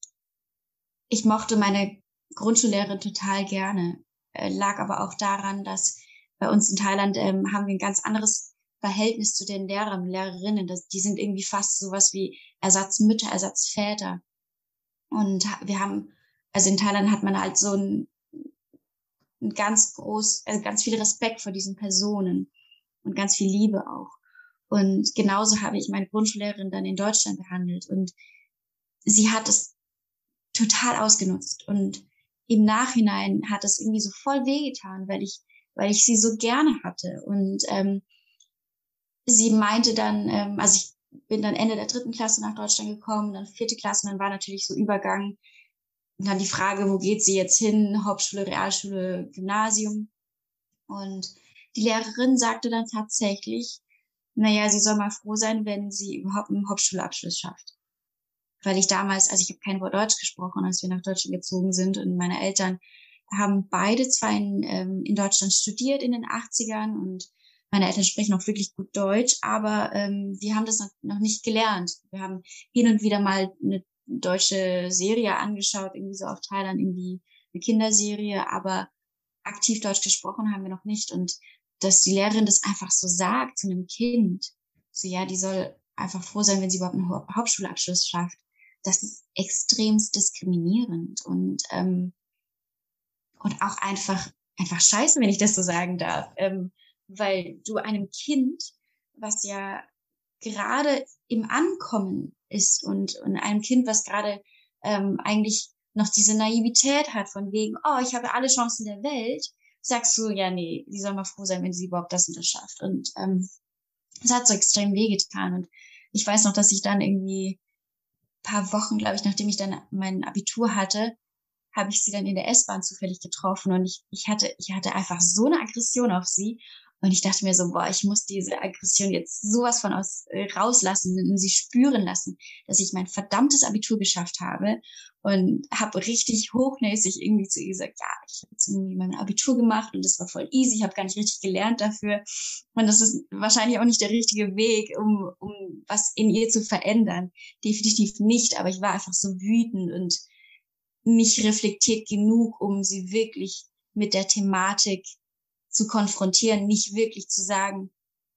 ich mochte meine Grundschullehrerin total gerne. Äh, lag aber auch daran, dass bei uns in Thailand ähm, haben wir ein ganz anderes Verhältnis zu den Lehrern und Lehrerinnen. Das, die sind irgendwie fast sowas wie Ersatzmütter, Ersatzväter. Und wir haben, also in Thailand hat man halt so ein, ein ganz groß, also ganz viel Respekt vor diesen Personen und ganz viel Liebe auch. Und genauso habe ich meine Grundschullehrerin dann in Deutschland behandelt. Und sie hat es total ausgenutzt. Und im Nachhinein hat es irgendwie so voll wehgetan, weil ich, weil ich sie so gerne hatte. Und ähm, sie meinte dann, ähm, also ich bin dann Ende der dritten Klasse nach Deutschland gekommen, dann vierte Klasse, und dann war natürlich so Übergang. Und dann die Frage, wo geht sie jetzt hin? Hauptschule, Realschule, Gymnasium. Und die Lehrerin sagte dann tatsächlich, naja, sie soll mal froh sein, wenn sie überhaupt einen Hauptschulabschluss schafft. Weil ich damals, also ich habe kein Wort Deutsch gesprochen, als wir nach Deutschland gezogen sind. Und meine Eltern haben beide zwar in, ähm, in Deutschland studiert in den achtzigern und meine Eltern sprechen auch wirklich gut Deutsch, aber ähm, wir haben das noch, noch nicht gelernt. Wir haben hin und wieder mal eine deutsche Serie angeschaut, irgendwie so auf Thailand, irgendwie eine Kinderserie, aber aktiv Deutsch gesprochen haben wir noch nicht. Und dass die Lehrerin das einfach so sagt zu einem Kind, so ja, die soll einfach froh sein, wenn sie überhaupt einen ha- Hauptschulabschluss schafft, das ist extremst diskriminierend und ähm, und auch einfach einfach scheiße, wenn ich das so sagen darf, ähm, weil du einem Kind, was ja gerade im Ankommen ist und und einem Kind, was gerade ähm, eigentlich noch diese Naivität hat von wegen, oh, ich habe alle Chancen der Welt, sagst du, ja, nee, die soll mal froh sein, wenn sie überhaupt das und das schafft. Und ähm, das hat so extrem wehgetan. Und ich weiß noch, dass ich dann irgendwie paar Wochen, glaube ich, nachdem ich dann mein Abitur hatte, habe ich sie dann in der S-Bahn zufällig getroffen und ich, ich hatte, ich hatte einfach so eine Aggression auf sie und ich dachte mir so, boah, ich muss diese Aggression jetzt sowas von aus, äh, rauslassen und sie spüren lassen, dass ich mein verdammtes Abitur geschafft habe und habe richtig hochnäsig irgendwie zu ihr gesagt, ja, ich habe jetzt irgendwie mein Abitur gemacht und das war voll easy, ich habe gar nicht richtig gelernt dafür und das ist wahrscheinlich auch nicht der richtige Weg, um, um was in ihr zu verändern. Definitiv nicht, aber ich war einfach so wütend und nicht reflektiert genug, um sie wirklich mit der Thematik zu konfrontieren, nicht wirklich zu sagen,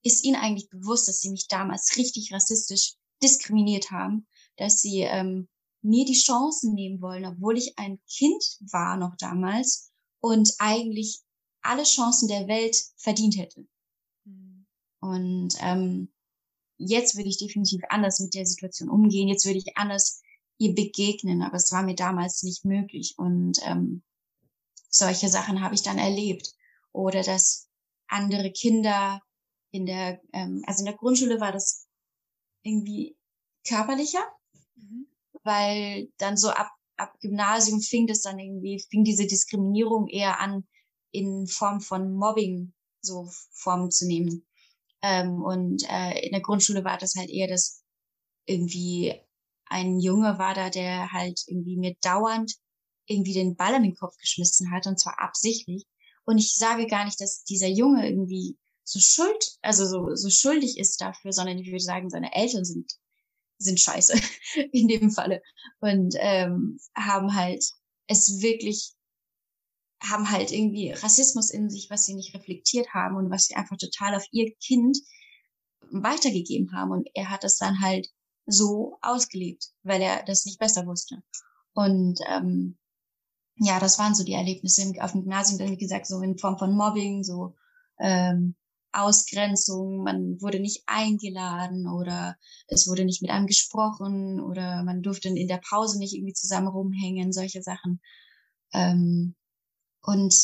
ist ihnen eigentlich bewusst, dass sie mich damals richtig rassistisch diskriminiert haben, dass sie ähm, mir die Chancen nehmen wollen, obwohl ich ein Kind war noch damals und eigentlich alle Chancen der Welt verdient hätte. Mhm. Und ähm, jetzt würde ich definitiv anders mit der Situation umgehen. Jetzt würde ich anders ihr begegnen, aber es war mir damals nicht möglich. Und ähm, solche Sachen habe ich dann erlebt. Oder dass andere Kinder in der, ähm, also in der Grundschule war das irgendwie körperlicher, mhm. weil dann so ab, ab Gymnasium fing das dann irgendwie, fing diese Diskriminierung eher an, in Form von Mobbing so Form zu nehmen. Ähm, und äh, in der Grundschule war das halt eher das irgendwie, ein Junge war da, der halt irgendwie mir dauernd irgendwie den Ball an den Kopf geschmissen hat, und zwar absichtlich. Und ich sage gar nicht, dass dieser Junge irgendwie so schuld, also so, so schuldig ist dafür, sondern ich würde sagen, seine Eltern sind, sind scheiße in dem Falle. Und ähm, haben halt es wirklich, haben halt irgendwie Rassismus in sich, was sie nicht reflektiert haben und was sie einfach total auf ihr Kind weitergegeben haben. Und er hat es dann halt so ausgelebt, weil er das nicht besser wusste. Und ähm, ja, das waren so die Erlebnisse auf dem Gymnasium, dann wie gesagt so in Form von Mobbing, so ähm, Ausgrenzung, man wurde nicht eingeladen oder es wurde nicht mit einem gesprochen oder man durfte in der Pause nicht irgendwie zusammen rumhängen, solche Sachen. Ähm, und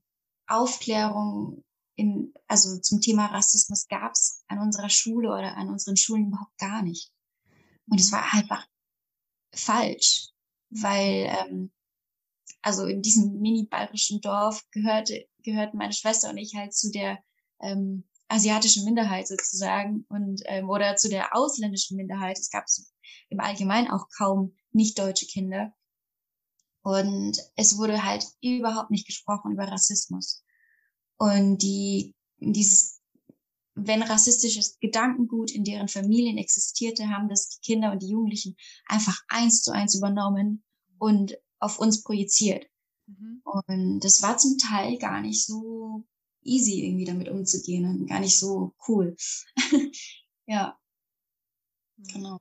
Aufklärung in, also zum Thema Rassismus gab es an unserer Schule oder an unseren Schulen überhaupt gar nicht. Und es war einfach falsch, weil ähm, also in diesem mini-bayerischen Dorf gehörte, gehörten meine Schwester und ich halt zu der ähm, asiatischen Minderheit sozusagen und ähm, oder zu der ausländischen Minderheit. Es gab im Allgemeinen auch kaum nicht-deutsche Kinder. Und es wurde halt überhaupt nicht gesprochen über Rassismus. Und die, dieses, wenn rassistisches Gedankengut in deren Familien existierte, haben das die Kinder und die Jugendlichen einfach eins zu eins übernommen und auf uns projiziert. Mhm. Und das war zum Teil gar nicht so easy, irgendwie damit umzugehen und gar nicht so cool. Ja, mhm. Genau.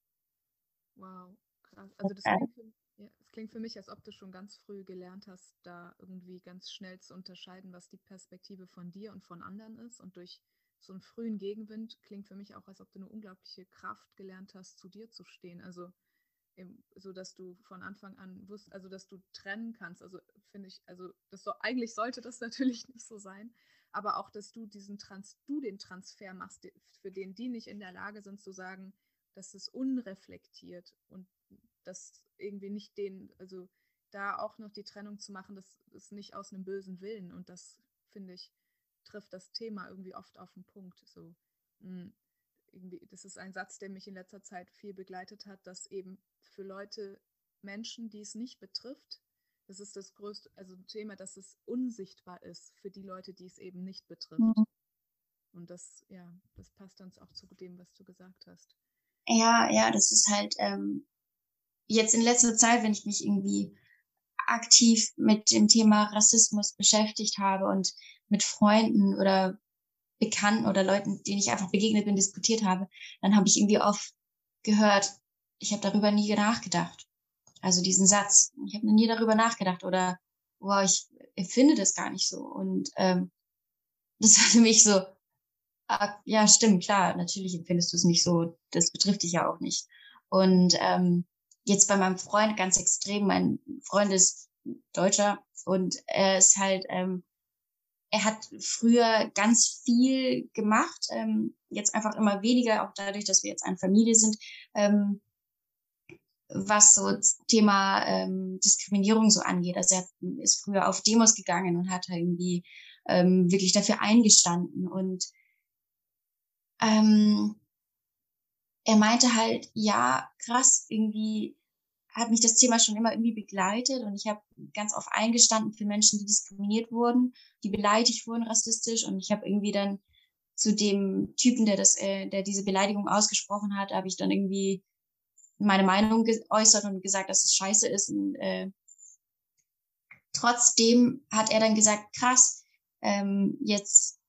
Wow, krass. Also das klingt, für, ja, das klingt für mich, als ob du schon ganz früh gelernt hast, da irgendwie ganz schnell zu unterscheiden, was die Perspektive von dir und von anderen ist. Und durch so einen frühen Gegenwind klingt für mich auch, als ob du eine unglaubliche Kraft gelernt hast, zu dir zu stehen. Also so, dass du von Anfang an wusst, also dass du trennen kannst. Also finde ich, also das so, eigentlich sollte das natürlich nicht so sein, aber auch, dass du diesen Trans, du den Transfer machst, für den die nicht in der Lage sind zu sagen, das ist unreflektiert und das irgendwie nicht den, also da auch noch die Trennung zu machen, das ist nicht aus einem bösen Willen, und das, finde ich, trifft das Thema irgendwie oft auf den Punkt. So, mh, irgendwie, das ist ein Satz, der mich in letzter Zeit viel begleitet hat, dass eben für Leute, Menschen, die es nicht betrifft, das ist das größte, also ein Thema, dass es unsichtbar ist für die Leute, die es eben nicht betrifft. Mhm. Und das, ja, das passt dann auch zu dem, was du gesagt hast. Ja, ja, das ist halt ähm, jetzt in letzter Zeit, wenn ich mich irgendwie aktiv mit dem Thema Rassismus beschäftigt habe und mit Freunden oder Bekannten oder Leuten, denen ich einfach begegnet bin, diskutiert habe, dann habe ich irgendwie oft gehört, ich habe darüber nie nachgedacht. Also diesen Satz, ich habe nie darüber nachgedacht oder wow, ich empfinde das gar nicht so. Und ähm, das war für mich so, ah, ja, stimmt, klar, natürlich empfindest du es nicht so, das betrifft dich ja auch nicht. Und ähm, jetzt bei meinem Freund ganz extrem, mein Freund ist Deutscher und er ist halt, ähm, er hat früher ganz viel gemacht, ähm, jetzt einfach immer weniger, auch dadurch, dass wir jetzt eine Familie sind, ähm, was so das Thema ähm, Diskriminierung so angeht. Also er ist früher auf Demos gegangen und hat irgendwie ähm, wirklich dafür eingestanden. Und ähm, er meinte halt, ja, krass, irgendwie hat mich das Thema schon immer irgendwie begleitet und ich habe ganz oft eingestanden für Menschen, die diskriminiert wurden, die beleidigt wurden rassistisch, und ich habe irgendwie dann zu dem Typen, der das, äh, der diese Beleidigung ausgesprochen hat, habe ich dann irgendwie meine Meinung geäußert und gesagt, dass es scheiße ist. Und äh, trotzdem hat er dann gesagt, krass, ähm, jetzt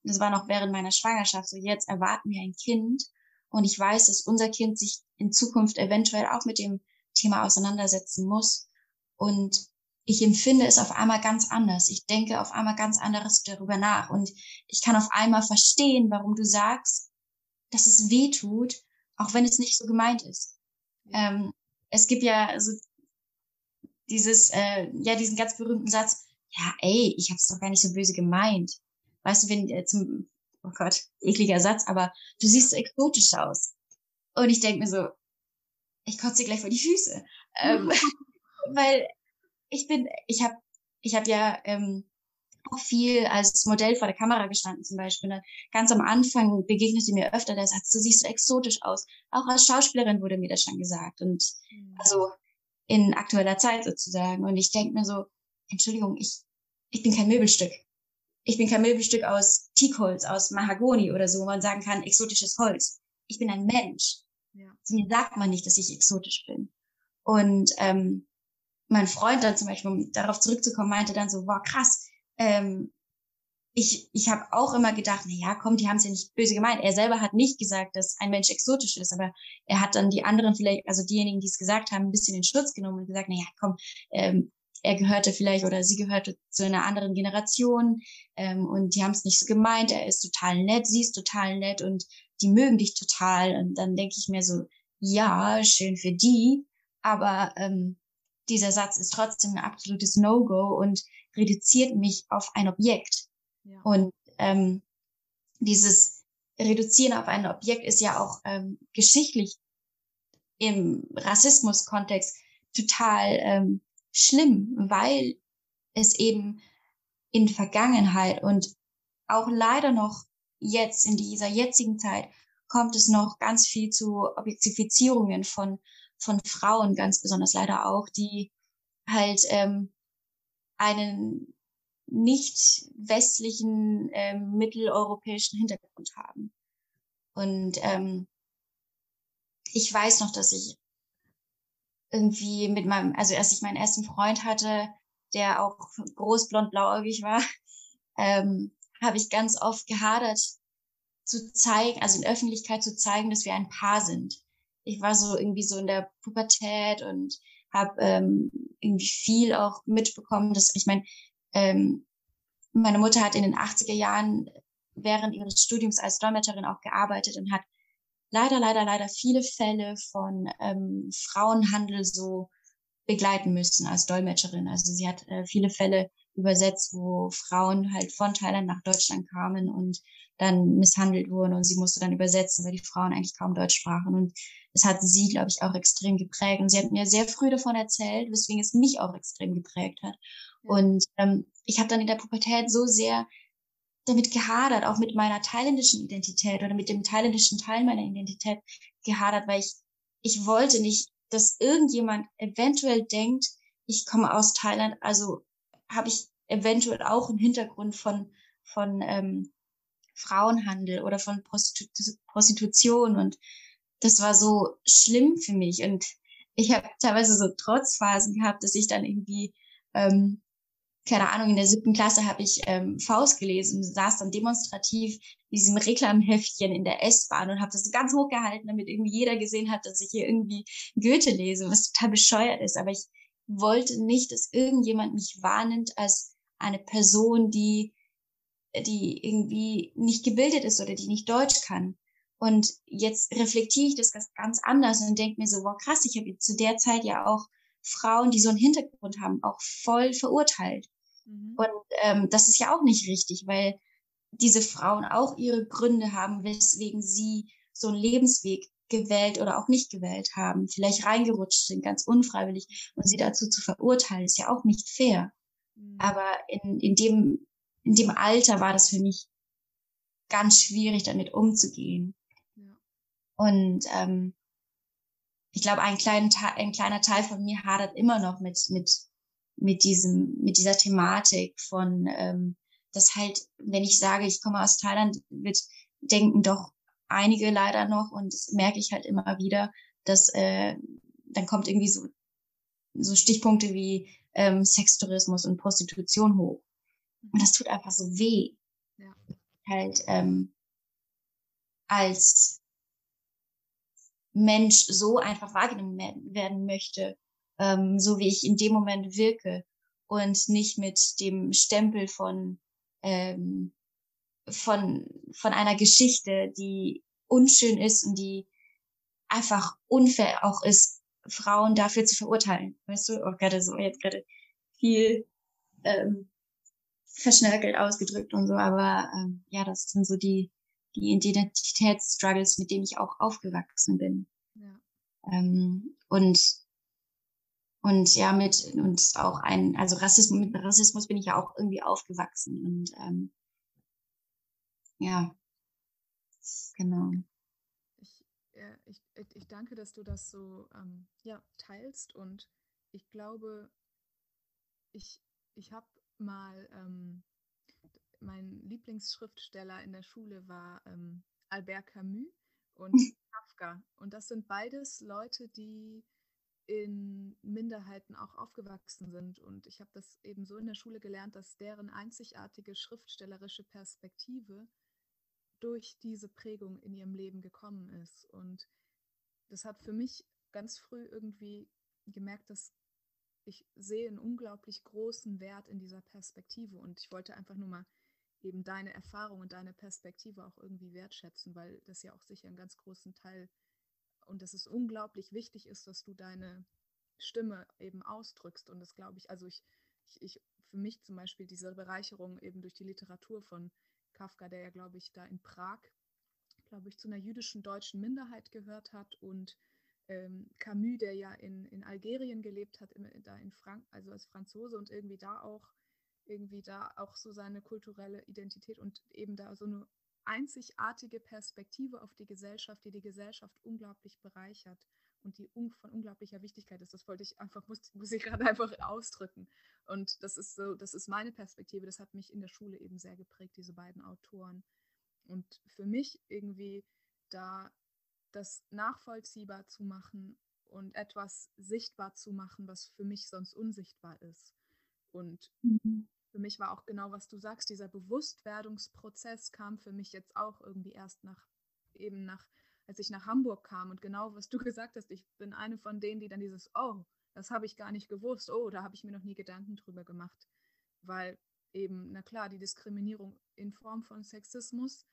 das war noch während meiner Schwangerschaft, so jetzt erwarten wir ein Kind und ich weiß, dass unser Kind sich in Zukunft eventuell auch mit dem Thema auseinandersetzen muss und ich empfinde es auf einmal ganz anders. Ich denke auf einmal ganz anderes darüber nach und ich kann auf einmal verstehen, warum du sagst, dass es weh tut, auch wenn es nicht so gemeint ist. Ähm, es gibt ja so dieses, äh, ja, diesen ganz berühmten Satz, ja, ey, ich hab's doch gar nicht so böse gemeint. Weißt du, wenn äh, zum, oh Gott, ekliger Satz, aber du siehst so exotisch aus. Und ich denk mir so, ich kotze dir gleich vor die Füße. Ähm, weil ich bin, ich habe ich hab ja ähm, auch viel als Modell vor der Kamera gestanden zum Beispiel. Und ganz am Anfang begegnete mir öfter der Satz, du siehst so exotisch aus. Auch als Schauspielerin wurde mir das schon gesagt. Und Mhm. also in aktueller Zeit sozusagen. Und ich denke mir so, Entschuldigung, ich, ich bin kein Möbelstück. Ich bin kein Möbelstück aus Teakholz, aus Mahagoni oder so, wo man sagen kann, exotisches Holz. Ich bin ein Mensch. Ja. Zu mir sagt man nicht, dass ich exotisch bin. Und ähm, mein Freund dann zum Beispiel, um darauf zurückzukommen, meinte dann so, wow, krass, ähm, ich, ich habe auch immer gedacht, na ja, komm, die haben es ja nicht böse gemeint. Er selber hat nicht gesagt, dass ein Mensch exotisch ist, aber er hat dann die anderen vielleicht, also diejenigen, die es gesagt haben, ein bisschen in Schutz genommen und gesagt, na ja, komm, ähm, er gehörte vielleicht oder sie gehörte zu einer anderen Generation ähm, und die haben es nicht so gemeint. Er ist total nett, sie ist total nett und die mögen dich total. Und dann denke ich mir so, ja, schön für die, aber ähm, dieser Satz ist trotzdem ein absolutes No-Go und reduziert mich auf ein Objekt. Ja. Und ähm, dieses Reduzieren auf ein Objekt ist ja auch ähm, geschichtlich im Rassismus-Kontext total ähm, schlimm, weil es eben in Vergangenheit und auch leider noch jetzt in dieser jetzigen Zeit kommt es noch ganz viel zu Objektifizierungen von von Frauen, ganz besonders leider auch, die halt ähm, einen nicht westlichen, ähm, mitteleuropäischen Hintergrund haben. Und ähm, ich weiß noch, dass ich irgendwie mit meinem, also als ich meinen ersten Freund hatte, der auch groß, blond, blauäugig war, ähm, habe ich ganz oft gehadert, zu zeigen, also in Öffentlichkeit zu zeigen, dass wir ein Paar sind. Ich war so irgendwie so in der Pubertät und habe ähm, irgendwie viel auch mitbekommen, dass ich meine, ähm, meine Mutter hat in den achtziger Jahren während ihres Studiums als Dolmetscherin auch gearbeitet und hat leider, leider, leider viele Fälle von ähm, Frauenhandel so begleiten müssen als Dolmetscherin. Also sie hat äh, viele Fälle übersetzt, wo Frauen halt von Thailand nach Deutschland kamen und dann misshandelt wurden und sie musste dann übersetzen, weil die Frauen eigentlich kaum Deutsch sprachen. Und das hat sie, glaube ich, auch extrem geprägt. Und sie hat mir sehr früh davon erzählt, weswegen es mich auch extrem geprägt hat. Ja. Und ähm, ich habe dann in der Pubertät so sehr damit gehadert, auch mit meiner thailändischen Identität oder mit dem thailändischen Teil meiner Identität gehadert, weil ich, ich wollte nicht, dass irgendjemand eventuell denkt, ich komme aus Thailand, also habe ich eventuell auch einen Hintergrund von, von ähm, Frauenhandel oder von Prostitu- Prostitution und das war so schlimm für mich und ich habe teilweise so Trotzphasen gehabt, dass ich dann irgendwie ähm, keine Ahnung, in der siebten Klasse habe ich ähm, Faust gelesen und saß dann demonstrativ in diesem Reklamheftchen in der S-Bahn und habe das ganz hochgehalten, damit irgendwie jeder gesehen hat, dass ich hier irgendwie Goethe lese, was total bescheuert ist. Aber ich wollte nicht, dass irgendjemand mich wahrnimmt als eine Person, die, die irgendwie nicht gebildet ist oder die nicht Deutsch kann. Und jetzt reflektiere ich das ganz anders und denke mir so, wow, krass, ich habe zu der Zeit ja auch Frauen, die so einen Hintergrund haben, auch voll verurteilt. Mhm. Und ähm, das ist ja auch nicht richtig, weil diese Frauen auch ihre Gründe haben, weswegen sie so einen Lebensweg gewählt oder auch nicht gewählt haben, vielleicht reingerutscht sind, ganz unfreiwillig, und sie dazu zu verurteilen, ist ja auch nicht fair. Mhm. Aber in, in, dem, in dem Alter war das für mich ganz schwierig, damit umzugehen. Ja. Und ähm, ich glaube, ein, klein, ein kleiner Teil von mir hadert immer noch mit, mit, mit, diesem, mit dieser Thematik von, ähm, dass halt, wenn ich sage, ich komme aus Thailand, wird denken doch einige leider noch, und das merke ich halt immer wieder, dass äh, dann kommt irgendwie so, so Stichpunkte wie ähm, Sextourismus und Prostitution hoch. Und das tut einfach so weh. Ja. halt ähm, als Mensch so einfach wahrgenommen werden möchte, ähm, so wie ich in dem Moment wirke und nicht mit dem Stempel von, ähm, von, von einer Geschichte, die unschön ist und die einfach unfair auch ist, Frauen dafür zu verurteilen. Weißt du, oh gerade so, jetzt gerade viel ähm, verschnörkelt ausgedrückt und so, aber ähm, ja, das sind so die, die Identitätsstruggles, mit denen ich auch aufgewachsen bin. Ja. Ähm, und und ja, mit und auch ein, also Rassismus, mit Rassismus bin ich ja auch irgendwie aufgewachsen und ähm, ja, genau. Ich, äh, ich, ich danke, dass du das so ähm, ja, teilst und ich glaube, ich, ich habe mal, ähm, mein Lieblingsschriftsteller in der Schule war ähm, Albert Camus und Kafka. Und das sind beides Leute, die in Minderheiten auch aufgewachsen sind. Und ich habe das eben so in der Schule gelernt, dass deren einzigartige schriftstellerische Perspektive durch diese Prägung in ihrem Leben gekommen ist. Und das hat für mich ganz früh irgendwie gemerkt, dass ich sehe einen unglaublich großen Wert in dieser Perspektive. Und ich wollte einfach nur mal eben deine Erfahrung und deine Perspektive auch irgendwie wertschätzen, weil das ja auch sicher einen ganz großen Teil und dass es unglaublich wichtig ist, dass du deine Stimme eben ausdrückst. Und das glaube ich, also ich, ich, ich, für mich zum Beispiel diese Bereicherung eben durch die Literatur von Kafka, der ja, glaube ich, da in Prag, glaube ich, zu einer jüdischen deutschen Minderheit gehört hat und ähm, Camus, der ja in, in Algerien gelebt hat, in, da in Frank also als Franzose und irgendwie da auch irgendwie da auch so seine kulturelle Identität und eben da so eine einzigartige Perspektive auf die Gesellschaft, die die Gesellschaft unglaublich bereichert und die un von unglaublicher Wichtigkeit ist. Das wollte ich einfach, muss, muss ich gerade einfach ausdrücken. Und das ist so, das ist meine Perspektive. Das hat mich in der Schule eben sehr geprägt, diese beiden Autoren. Und für mich irgendwie da das nachvollziehbar zu machen und etwas sichtbar zu machen, was für mich sonst unsichtbar ist. Und Mhm. für mich war auch genau, was du sagst, dieser Bewusstwerdungsprozess kam für mich jetzt auch irgendwie erst nach, eben nach, als ich nach Hamburg kam. Und genau, was du gesagt hast, ich bin eine von denen, die dann dieses, oh, das habe ich gar nicht gewusst, oh, da habe ich mir noch nie Gedanken drüber gemacht. Weil eben, na klar, die Diskriminierung in Form von Sexismus,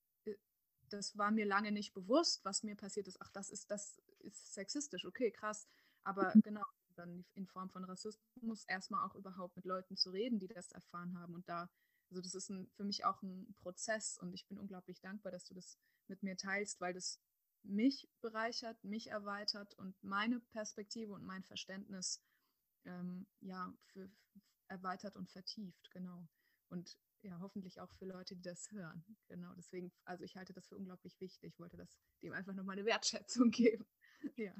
das war mir lange nicht bewusst, was mir passiert ist. Ach, das ist, das ist sexistisch, okay, krass. Aber genau, dann in Form von Rassismus erstmal auch überhaupt mit Leuten zu reden, die das erfahren haben. Und da, also das ist ein, für mich auch ein Prozess und ich bin unglaublich dankbar, dass du das mit mir teilst, weil das mich bereichert, mich erweitert und meine Perspektive und mein Verständnis ähm, ja, für, erweitert und vertieft, genau. Und ja, hoffentlich auch für Leute, die das hören. Genau, deswegen, also ich halte das für unglaublich wichtig. Ich wollte das dem einfach nochmal eine Wertschätzung geben. Ja.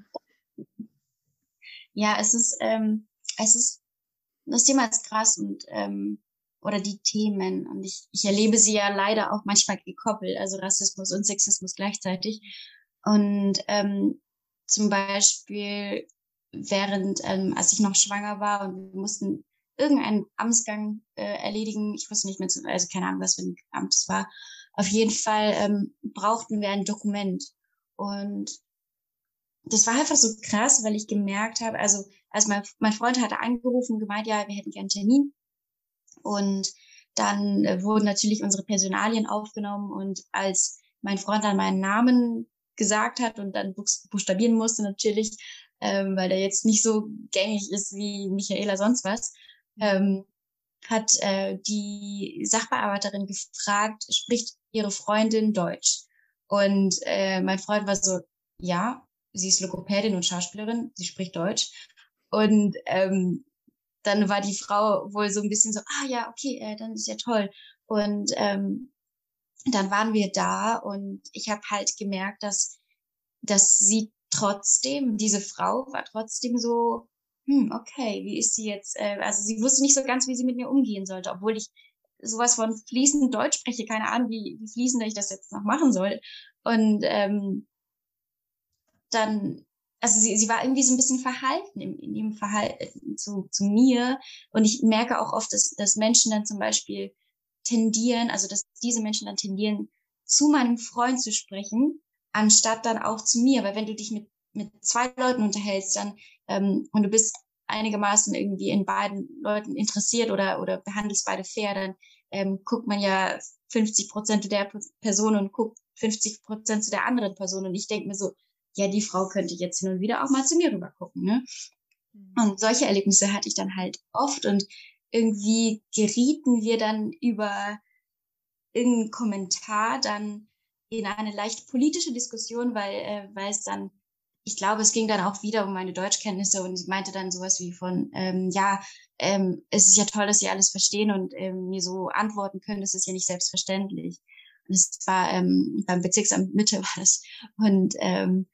Ja, es ist, ähm, es ist, das Thema ist krass und, ähm, oder die Themen. Und ich, ich erlebe sie ja leider auch manchmal gekoppelt, also Rassismus und Sexismus gleichzeitig. Und ähm, zum Beispiel während, ähm, als ich noch schwanger war und wir mussten irgendeinen Amtsgang äh, erledigen, ich wusste nicht mehr, zu, also keine Ahnung, was für ein Amt es war. Auf jeden Fall ähm, brauchten wir ein Dokument. Und das war einfach so krass, weil ich gemerkt habe, also als mein, mein Freund hatte angerufen und gemeint, ja, wir hätten gerne einen Termin. Und dann äh, wurden natürlich unsere Personalien aufgenommen und als mein Freund dann meinen Namen gesagt hat und dann buchstabieren musste natürlich, ähm, weil der jetzt nicht so gängig ist wie Michaela sonst was, ähm, hat äh, die Sachbearbeiterin gefragt, spricht ihre Freundin Deutsch? Und äh, mein Freund war so, ja, sie ist Logopädin und Schauspielerin, sie spricht Deutsch. Und ähm, dann war die Frau wohl so ein bisschen so, ah ja, okay, äh, dann ist ja toll. Und ähm, dann waren wir da und ich habe halt gemerkt, dass, dass sie trotzdem, diese Frau war trotzdem so, hm, okay, wie ist sie jetzt? Äh, also sie wusste nicht so ganz, wie sie mit mir umgehen sollte, obwohl ich sowas von fließend Deutsch spreche, keine Ahnung, wie, wie fließend ich das jetzt noch machen soll. Und ähm, dann, also sie, sie war irgendwie so ein bisschen verhalten in, in ihrem Verhalten zu, zu mir. Und ich merke auch oft, dass, dass Menschen dann zum Beispiel tendieren, also dass diese Menschen dann tendieren, zu meinem Freund zu sprechen, anstatt dann auch zu mir. Weil wenn du dich mit, mit zwei Leuten unterhältst, dann ähm, und du bist einigermaßen irgendwie in beiden Leuten interessiert oder, oder behandelst beide fair, dann ähm, guckt man ja fünfzig Prozent zu der Person und guckt fünfzig Prozent zu der anderen Person. Und ich denke mir so, ja, die Frau könnte jetzt hin und wieder auch mal zu mir rüber gucken, ne? Mhm. Und solche Erlebnisse hatte ich dann halt oft und irgendwie gerieten wir dann über irgendeinen Kommentar dann in eine leicht politische Diskussion, weil, äh, weil es dann, ich glaube, es ging dann auch wieder um meine Deutschkenntnisse und ich meinte dann sowas wie von, ähm, ja, ähm, es ist ja toll, dass Sie alles verstehen und ähm, mir so antworten können, das ist ja nicht selbstverständlich. Und es war ähm, beim Bezirksamt Mitte war das. Und ähm,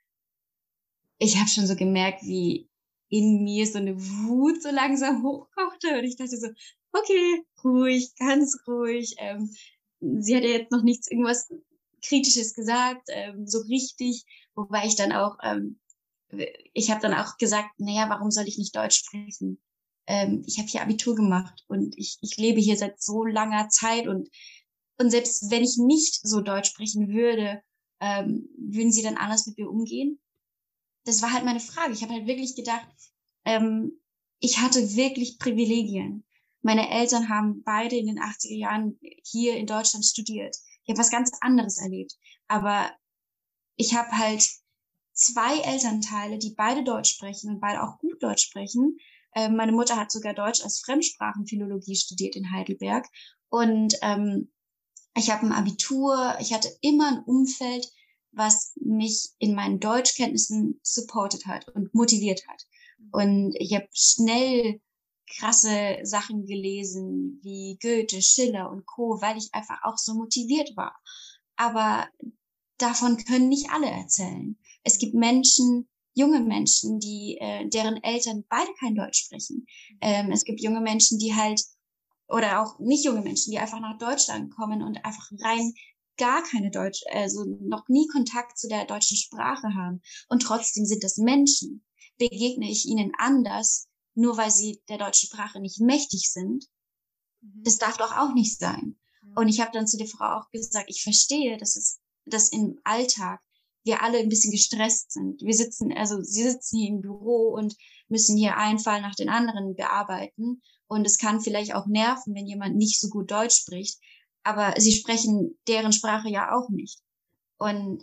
ich habe schon so gemerkt, wie in mir so eine Wut so langsam hochkochte und ich dachte so, okay, ruhig, ganz ruhig. Ähm, sie hat ja jetzt noch nichts, irgendwas Kritisches gesagt, ähm, so richtig, wobei ich dann auch, ähm, ich habe dann auch gesagt, naja, warum soll ich nicht Deutsch sprechen? Ähm, ich habe hier Abitur gemacht und ich, ich lebe hier seit so langer Zeit und, und selbst wenn ich nicht so Deutsch sprechen würde, ähm, würden sie dann anders mit mir umgehen? Das war halt meine Frage. Ich habe halt wirklich gedacht, ähm, ich hatte wirklich Privilegien. Meine Eltern haben beide in den achtziger Jahren hier in Deutschland studiert. Ich habe was ganz anderes erlebt. Aber ich habe halt zwei Elternteile, die beide Deutsch sprechen und beide auch gut Deutsch sprechen. Ähm, meine Mutter hat sogar Deutsch als Fremdsprachenphilologie studiert in Heidelberg. Und ähm, ich habe ein Abitur. Ich hatte immer ein Umfeld, was mich in meinen Deutschkenntnissen supportet hat und motiviert hat. Und ich habe schnell krasse Sachen gelesen, wie Goethe, Schiller und Co., weil ich einfach auch so motiviert war. Aber davon können nicht alle erzählen. Es gibt Menschen, junge Menschen, die, äh, deren Eltern beide kein Deutsch sprechen. Ähm, es gibt junge Menschen, die halt, oder auch nicht junge Menschen, die einfach nach Deutschland kommen und einfach rein gar keine Deutsch, also noch nie Kontakt zu der deutschen Sprache haben. Und trotzdem sind das Menschen. Begegne ich ihnen anders, nur weil sie der deutschen Sprache nicht mächtig sind? Mhm. Das darf doch auch nicht sein. Ja. Und ich habe dann zu der Frau auch gesagt, ich verstehe, dass es, dass im Alltag wir alle ein bisschen gestresst sind. Wir sitzen, also sie sitzen hier im Büro und müssen hier einen Fall nach den anderen bearbeiten. Und es kann vielleicht auch nerven, wenn jemand nicht so gut Deutsch spricht. Aber sie sprechen deren Sprache ja auch nicht. Und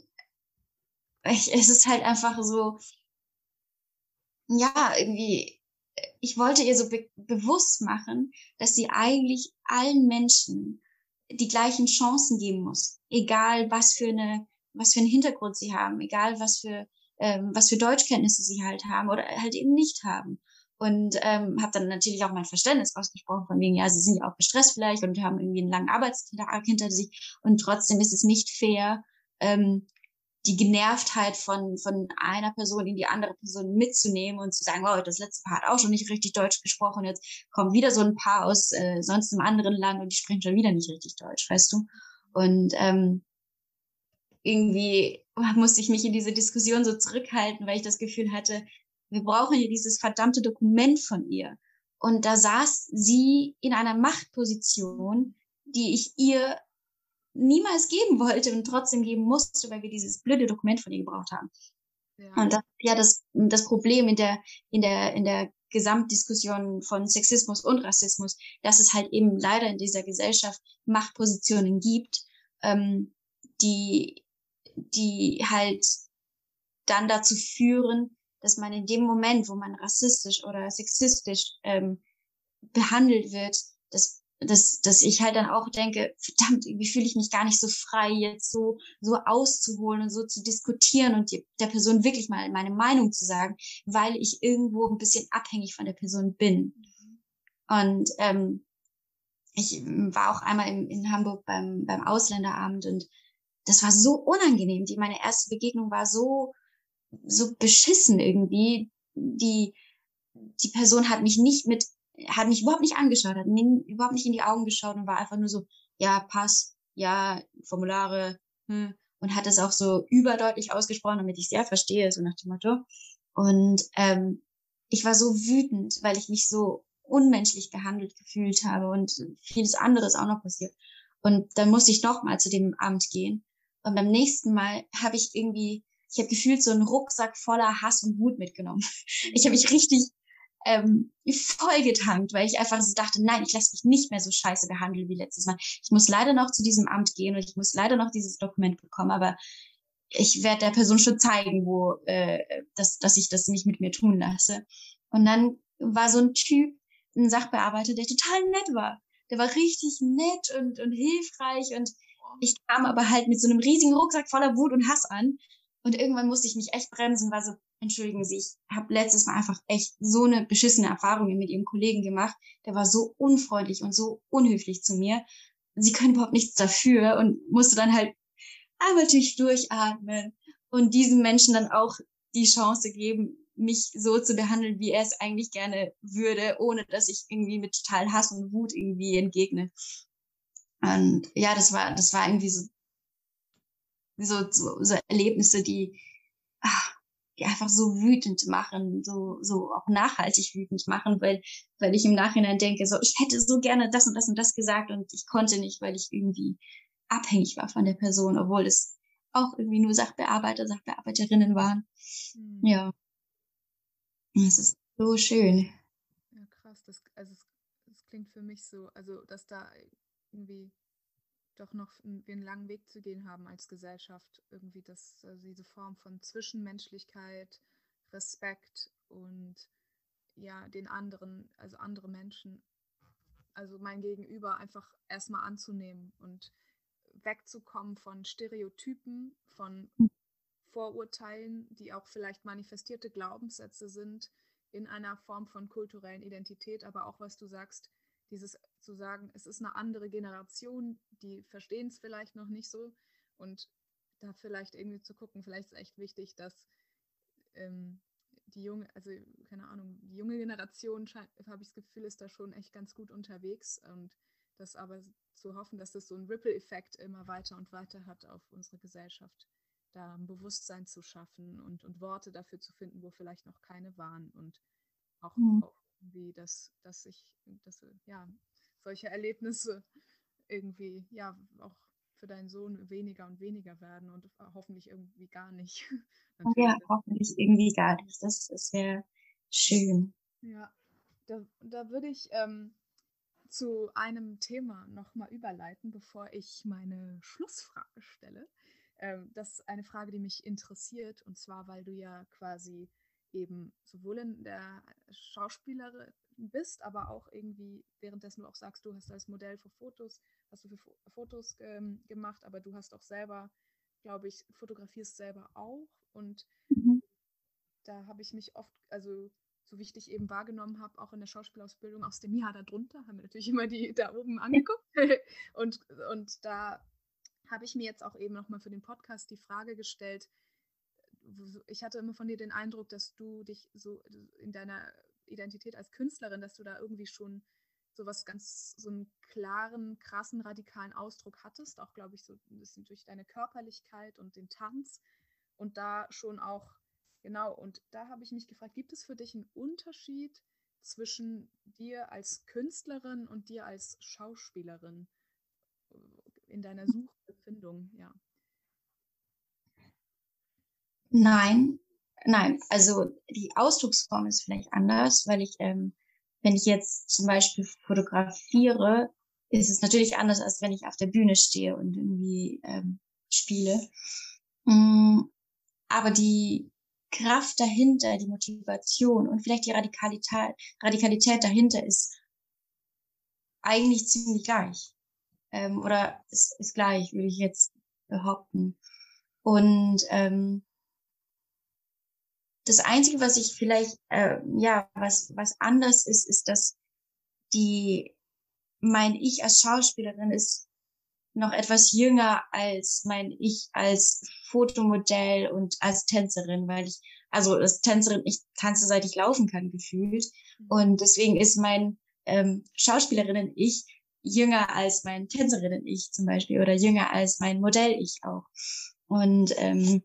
ich, es ist halt einfach so, ja, irgendwie, ich wollte ihr so be- bewusst machen, dass sie eigentlich allen Menschen die gleichen Chancen geben muss. Egal, was für eine, was für einen Hintergrund sie haben, egal, was für, ähm, was für Deutschkenntnisse sie halt haben oder halt eben nicht haben. Und ähm, habe dann natürlich auch mein Verständnis ausgesprochen von wegen, ja, sie sind ja auch gestresst vielleicht und haben irgendwie einen langen Arbeitstag hinter sich und trotzdem ist es nicht fair, ähm, die Genervtheit von, von einer Person in die andere Person mitzunehmen und zu sagen, wow, das letzte Paar hat auch schon nicht richtig Deutsch gesprochen, jetzt kommt wieder so ein Paar aus äh, sonst einem anderen Land und die sprechen schon wieder nicht richtig Deutsch, weißt du? Und ähm, irgendwie musste ich mich in diese Diskussion so zurückhalten, weil ich das Gefühl hatte, wir brauchen hier dieses verdammte Dokument von ihr. Und da saß sie in einer Machtposition, die ich ihr niemals geben wollte und trotzdem geben musste, weil wir dieses blöde Dokument von ihr gebraucht haben. Ja. Und das ist ja das, das Problem in der, in der, in der Gesamtdiskussion von Sexismus und Rassismus, dass es halt eben leider in dieser Gesellschaft Machtpositionen gibt, ähm, die, die halt dann dazu führen, dass man in dem Moment, wo man rassistisch oder sexistisch ähm, behandelt wird, dass dass, dass ich halt dann auch denke, verdammt, irgendwie fühle ich mich gar nicht so frei, jetzt so, so auszuholen und so zu diskutieren und die, der Person wirklich mal meine Meinung zu sagen, weil ich irgendwo ein bisschen abhängig von der Person bin. Mhm. Und ähm, ich war auch einmal in, in Hamburg beim, beim Ausländerabend und das war so unangenehm. Die, meine erste Begegnung war so, so beschissen irgendwie. Die, die Person hat mich nicht mit hat mich überhaupt nicht angeschaut, hat mir überhaupt nicht in die Augen geschaut und war einfach nur so, ja, Pass, ja, Formulare, hm, und hat es auch so überdeutlich ausgesprochen, damit ich sehr verstehe, so nach dem Motto. Und ähm, ich war so wütend, weil ich mich so unmenschlich behandelt gefühlt habe und vieles anderes auch noch passiert. Und dann musste ich nochmal zu dem Amt gehen. Und beim nächsten Mal habe ich irgendwie, ich habe gefühlt so einen Rucksack voller Hass und Wut mitgenommen. Ich habe mich richtig ähm, voll getankt, weil ich einfach so dachte, nein, ich lasse mich nicht mehr so scheiße behandeln wie letztes Mal. Ich muss leider noch zu diesem Amt gehen und ich muss leider noch dieses Dokument bekommen, aber ich werde der Person schon zeigen, wo, äh, dass, dass ich das nicht mit mir tun lasse. Und dann war so ein Typ, ein Sachbearbeiter, der total nett war. Der war richtig nett und, und hilfreich und ich kam aber halt mit so einem riesigen Rucksack voller Wut und Hass an. Und irgendwann musste ich mich echt bremsen und war so, entschuldigen Sie, ich habe letztes Mal einfach echt so eine beschissene Erfahrung mit Ihrem Kollegen gemacht. Der war so unfreundlich und so unhöflich zu mir. Sie können überhaupt nichts dafür und musste dann halt einmal tief durchatmen und diesem Menschen dann auch die Chance geben, mich so zu behandeln, wie er es eigentlich gerne würde, ohne dass ich irgendwie mit total Hass und Wut irgendwie entgegne. Und ja, das war, das war irgendwie so, so, so, so Erlebnisse, die, ach, die einfach so wütend machen, so, so auch nachhaltig wütend machen, weil, weil ich im Nachhinein denke, so, ich hätte so gerne das und das und das gesagt und ich konnte nicht, weil ich irgendwie abhängig war von der Person, obwohl es auch irgendwie nur Sachbearbeiter, Sachbearbeiterinnen waren. Mhm. Ja. Das ist so schön. Ja, krass. Das, also es, das klingt für mich so, also dass da irgendwie doch noch wir einen langen Weg zu gehen haben als Gesellschaft. Irgendwie das, also diese Form von Zwischenmenschlichkeit, Respekt und ja, den anderen, also andere Menschen, also mein Gegenüber einfach erstmal anzunehmen und wegzukommen von Stereotypen, von Vorurteilen, die auch vielleicht manifestierte Glaubenssätze sind in einer Form von kulturellen Identität, aber auch, was du sagst, dieses zu sagen, es ist eine andere Generation, die verstehen es vielleicht noch nicht so und da vielleicht irgendwie zu gucken, vielleicht ist echt wichtig, dass ähm, die junge, also keine Ahnung, die junge Generation, habe ich das Gefühl, ist da schon echt ganz gut unterwegs und das aber zu hoffen, dass das so einen Ripple-Effekt immer weiter und weiter hat auf unsere Gesellschaft, da ein Bewusstsein zu schaffen und, und Worte dafür zu finden, wo vielleicht noch keine waren und auch, mhm. auch irgendwie, dass, dass ich, dass, ja, solche Erlebnisse irgendwie, ja, auch für deinen Sohn weniger und weniger werden und hoffentlich irgendwie gar nicht. Ja, hoffentlich irgendwie gar nicht. Das, das wäre schön. Ja, da, da würde ich ähm, zu einem Thema nochmal überleiten, bevor ich meine Schlussfrage stelle. Ähm, das ist eine Frage, die mich interessiert, und zwar, weil du ja quasi eben sowohl in der Schauspielerin bist, aber auch irgendwie währenddessen du auch sagst, du hast als Modell für Fotos, hast du für Fotos ähm, gemacht, aber du hast auch selber, glaube ich, fotografierst selber auch und mhm. da habe ich mich oft, also so wie ich dich eben wahrgenommen habe, auch in der Schauspielausbildung aus dem Jahr darunter, haben wir natürlich immer die da oben angeguckt. und, und da habe ich mir jetzt auch eben nochmal für den Podcast die Frage gestellt, ich hatte immer von dir den Eindruck, dass du dich so in deiner Identität als Künstlerin, dass du da irgendwie schon so was ganz, so einen klaren, krassen, radikalen Ausdruck hattest, auch glaube ich so ein bisschen durch deine Körperlichkeit und den Tanz und da schon auch Genau, und da habe ich mich gefragt, gibt es für dich einen Unterschied zwischen dir als Künstlerin und dir als Schauspielerin in deiner Suchbefindung? Ja. Nein, nein. Also die Ausdrucksform ist vielleicht anders, weil ich, ähm, wenn ich jetzt zum Beispiel fotografiere, ist es natürlich anders, als wenn ich auf der Bühne stehe und irgendwie ähm, spiele. Mm, aber die Kraft dahinter, die Motivation und vielleicht die Radikalität, Radikalität dahinter ist eigentlich ziemlich gleich. Ähm, oder ist, ist gleich, würde ich jetzt behaupten. Und ähm, das Einzige, was ich vielleicht, äh, ja, was, was anders ist, ist, dass die, mein Ich als Schauspielerin ist noch etwas jünger als mein Ich als Fotomodell und als Tänzerin, weil ich, also als Tänzerin, ich tanze, seit ich laufen kann, gefühlt. Und deswegen ist mein ähm, Schauspielerinnen-Ich jünger als mein Tänzerinnen-Ich zum Beispiel oder jünger als mein Modell-Ich auch. Und ähm,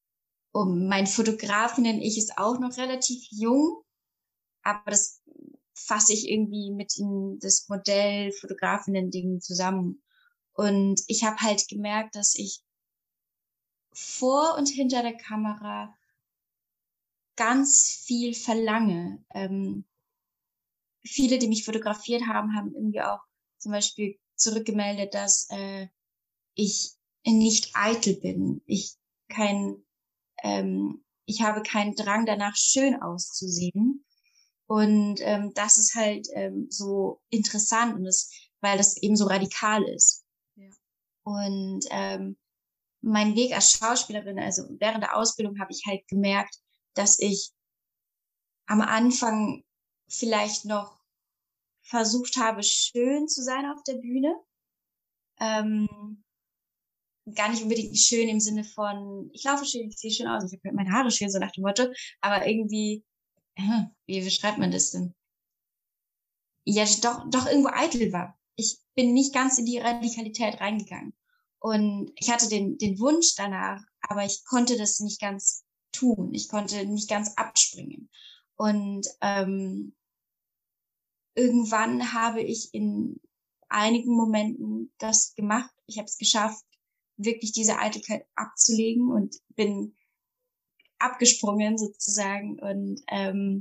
und mein Fotografinnen-Ich ist auch noch relativ jung, aber das fasse ich irgendwie mit ihm das Modell, Fotografinnen-Ding zusammen. Und ich habe halt gemerkt, dass ich vor und hinter der Kamera ganz viel verlange. Ähm, viele, die mich fotografiert haben, haben irgendwie auch zum Beispiel zurückgemeldet, dass äh, ich nicht eitel bin. Ich kein, ähm, ich habe keinen Drang danach, schön auszusehen. Und ähm, das ist halt ähm, so interessant, und das, weil das eben so radikal ist. Ja. Und ähm, mein Weg als Schauspielerin, also während der Ausbildung, habe ich halt gemerkt, dass ich am Anfang vielleicht noch versucht habe, schön zu sein auf der Bühne. Ähm, gar nicht unbedingt schön im Sinne von, ich laufe schön, ich sehe schön aus, ich habe meine Haare schön, so nach dem Motto, aber irgendwie, äh, wie beschreibt man das denn? Ja, doch, doch irgendwo eitel war. Ich bin nicht ganz in die Radikalität reingegangen. Und ich hatte den, den Wunsch danach, aber ich konnte das nicht ganz tun. Ich konnte nicht ganz abspringen. Und ähm, irgendwann habe ich in einigen Momenten das gemacht. Ich habe es geschafft, wirklich diese Eitelkeit abzulegen, und bin abgesprungen sozusagen. Und ähm,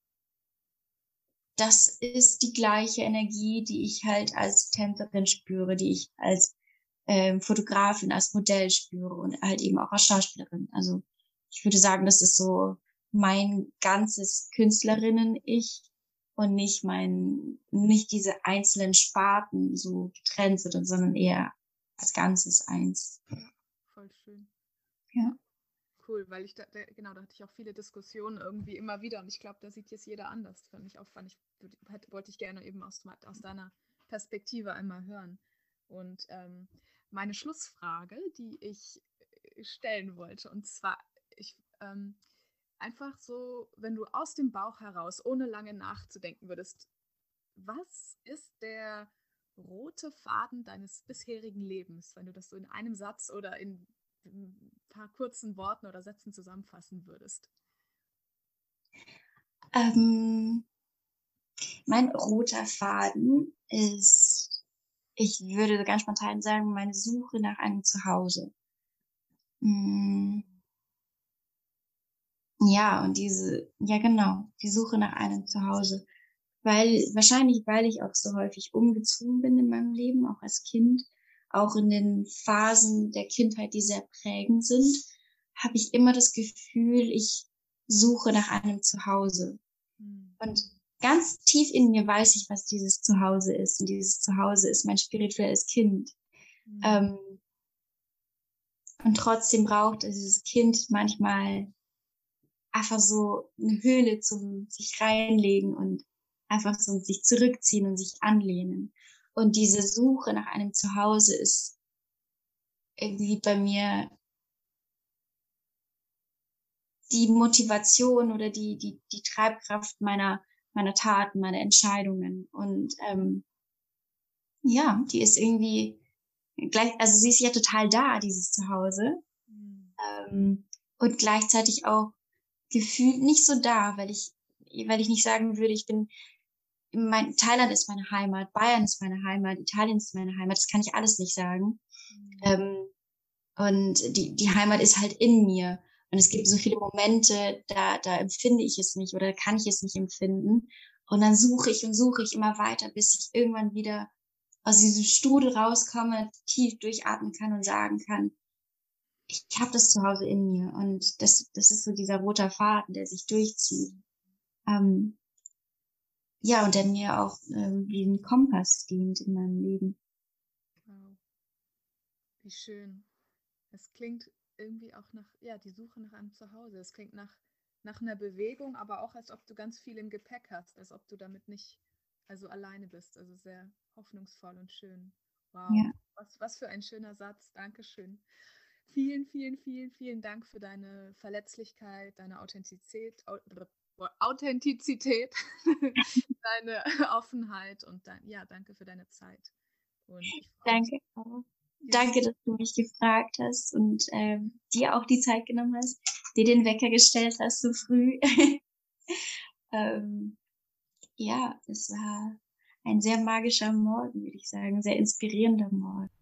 das ist die gleiche Energie, die ich halt als Tänzerin spüre, die ich als ähm, Fotografin, als Modell spüre und halt eben auch als Schauspielerin. Also ich würde sagen, das ist so mein ganzes Künstlerinnen-Ich und nicht mein, nicht diese einzelnen Sparten so getrennt sind, sondern eher als Ganzes eins. Voll schön. Ja. Cool, weil ich da, da, genau, da hatte ich auch viele Diskussionen irgendwie immer wieder, und ich glaube, da sieht jetzt jeder anders. Das fand ich auch, fand ich, hätte, wollte ich gerne eben aus, aus deiner Perspektive einmal hören. Und ähm, meine Schlussfrage, die ich stellen wollte, und zwar, ich ähm, einfach so, wenn du aus dem Bauch heraus, ohne lange nachzudenken würdest, was ist der rote Faden deines bisherigen Lebens, wenn du das so in einem Satz oder in ein paar kurzen Worten oder Sätzen zusammenfassen würdest? Ähm, mein roter Faden ist, ich würde ganz spontan sagen, meine Suche nach einem Zuhause. Mm, ja, und diese, ja genau, die Suche nach einem Zuhause. Weil, wahrscheinlich, weil ich auch so häufig umgezogen bin in meinem Leben, auch als Kind, auch in den Phasen der Kindheit, die sehr prägend sind, habe ich immer das Gefühl, ich suche nach einem Zuhause. Hm. Und ganz tief in mir weiß ich, was dieses Zuhause ist. Und dieses Zuhause ist mein spirituelles Kind. Hm. Ähm, und trotzdem braucht dieses Kind manchmal einfach so eine Höhle zum sich reinlegen und einfach so sich zurückziehen und sich anlehnen. Und diese Suche nach einem Zuhause ist irgendwie bei mir die Motivation oder die, die, die Treibkraft meiner, meiner Taten, meiner Entscheidungen. Und ähm, ja, die ist irgendwie gleich, also sie ist ja total da, dieses Zuhause. Hm. Ähm, und gleichzeitig auch gefühlt nicht so da, weil ich, weil ich nicht sagen würde, ich bin, mein, Thailand ist meine Heimat, Bayern ist meine Heimat, Italien ist meine Heimat, das kann ich alles nicht sagen. Hm. Ähm, und die, die Heimat ist halt in mir. Und es gibt so viele Momente, da, da empfinde ich es nicht oder kann ich es nicht empfinden. Und dann suche ich und suche ich immer weiter, bis ich irgendwann wieder aus diesem Strudel rauskomme, tief durchatmen kann und sagen kann, ich habe das Zuhause in mir. Und das, das ist so dieser roter Faden, der sich durchzieht. Ähm, ja, und der mir auch ähm, wie ein Kompass dient in meinem Leben. Wow. Wie schön. Es klingt irgendwie auch nach, ja, die Suche nach einem Zuhause. Es klingt nach, nach einer Bewegung, aber auch, als ob du ganz viel im Gepäck hast, als ob du damit nicht, also alleine bist. Also sehr hoffnungsvoll und schön. Wow. Ja. Was, was für ein schöner Satz. Dankeschön. Vielen, vielen, vielen, vielen Dank für deine Verletzlichkeit, deine Authentizität, Authentizität, deine Offenheit und dein, ja, danke für deine Zeit. Und ich freue mich. Danke auch. Danke, dass du mich gefragt hast und ähm, dir auch die Zeit genommen hast, dir den Wecker gestellt hast so früh. ähm, ja, es war ein sehr magischer Morgen, würde ich sagen, sehr inspirierender Morgen.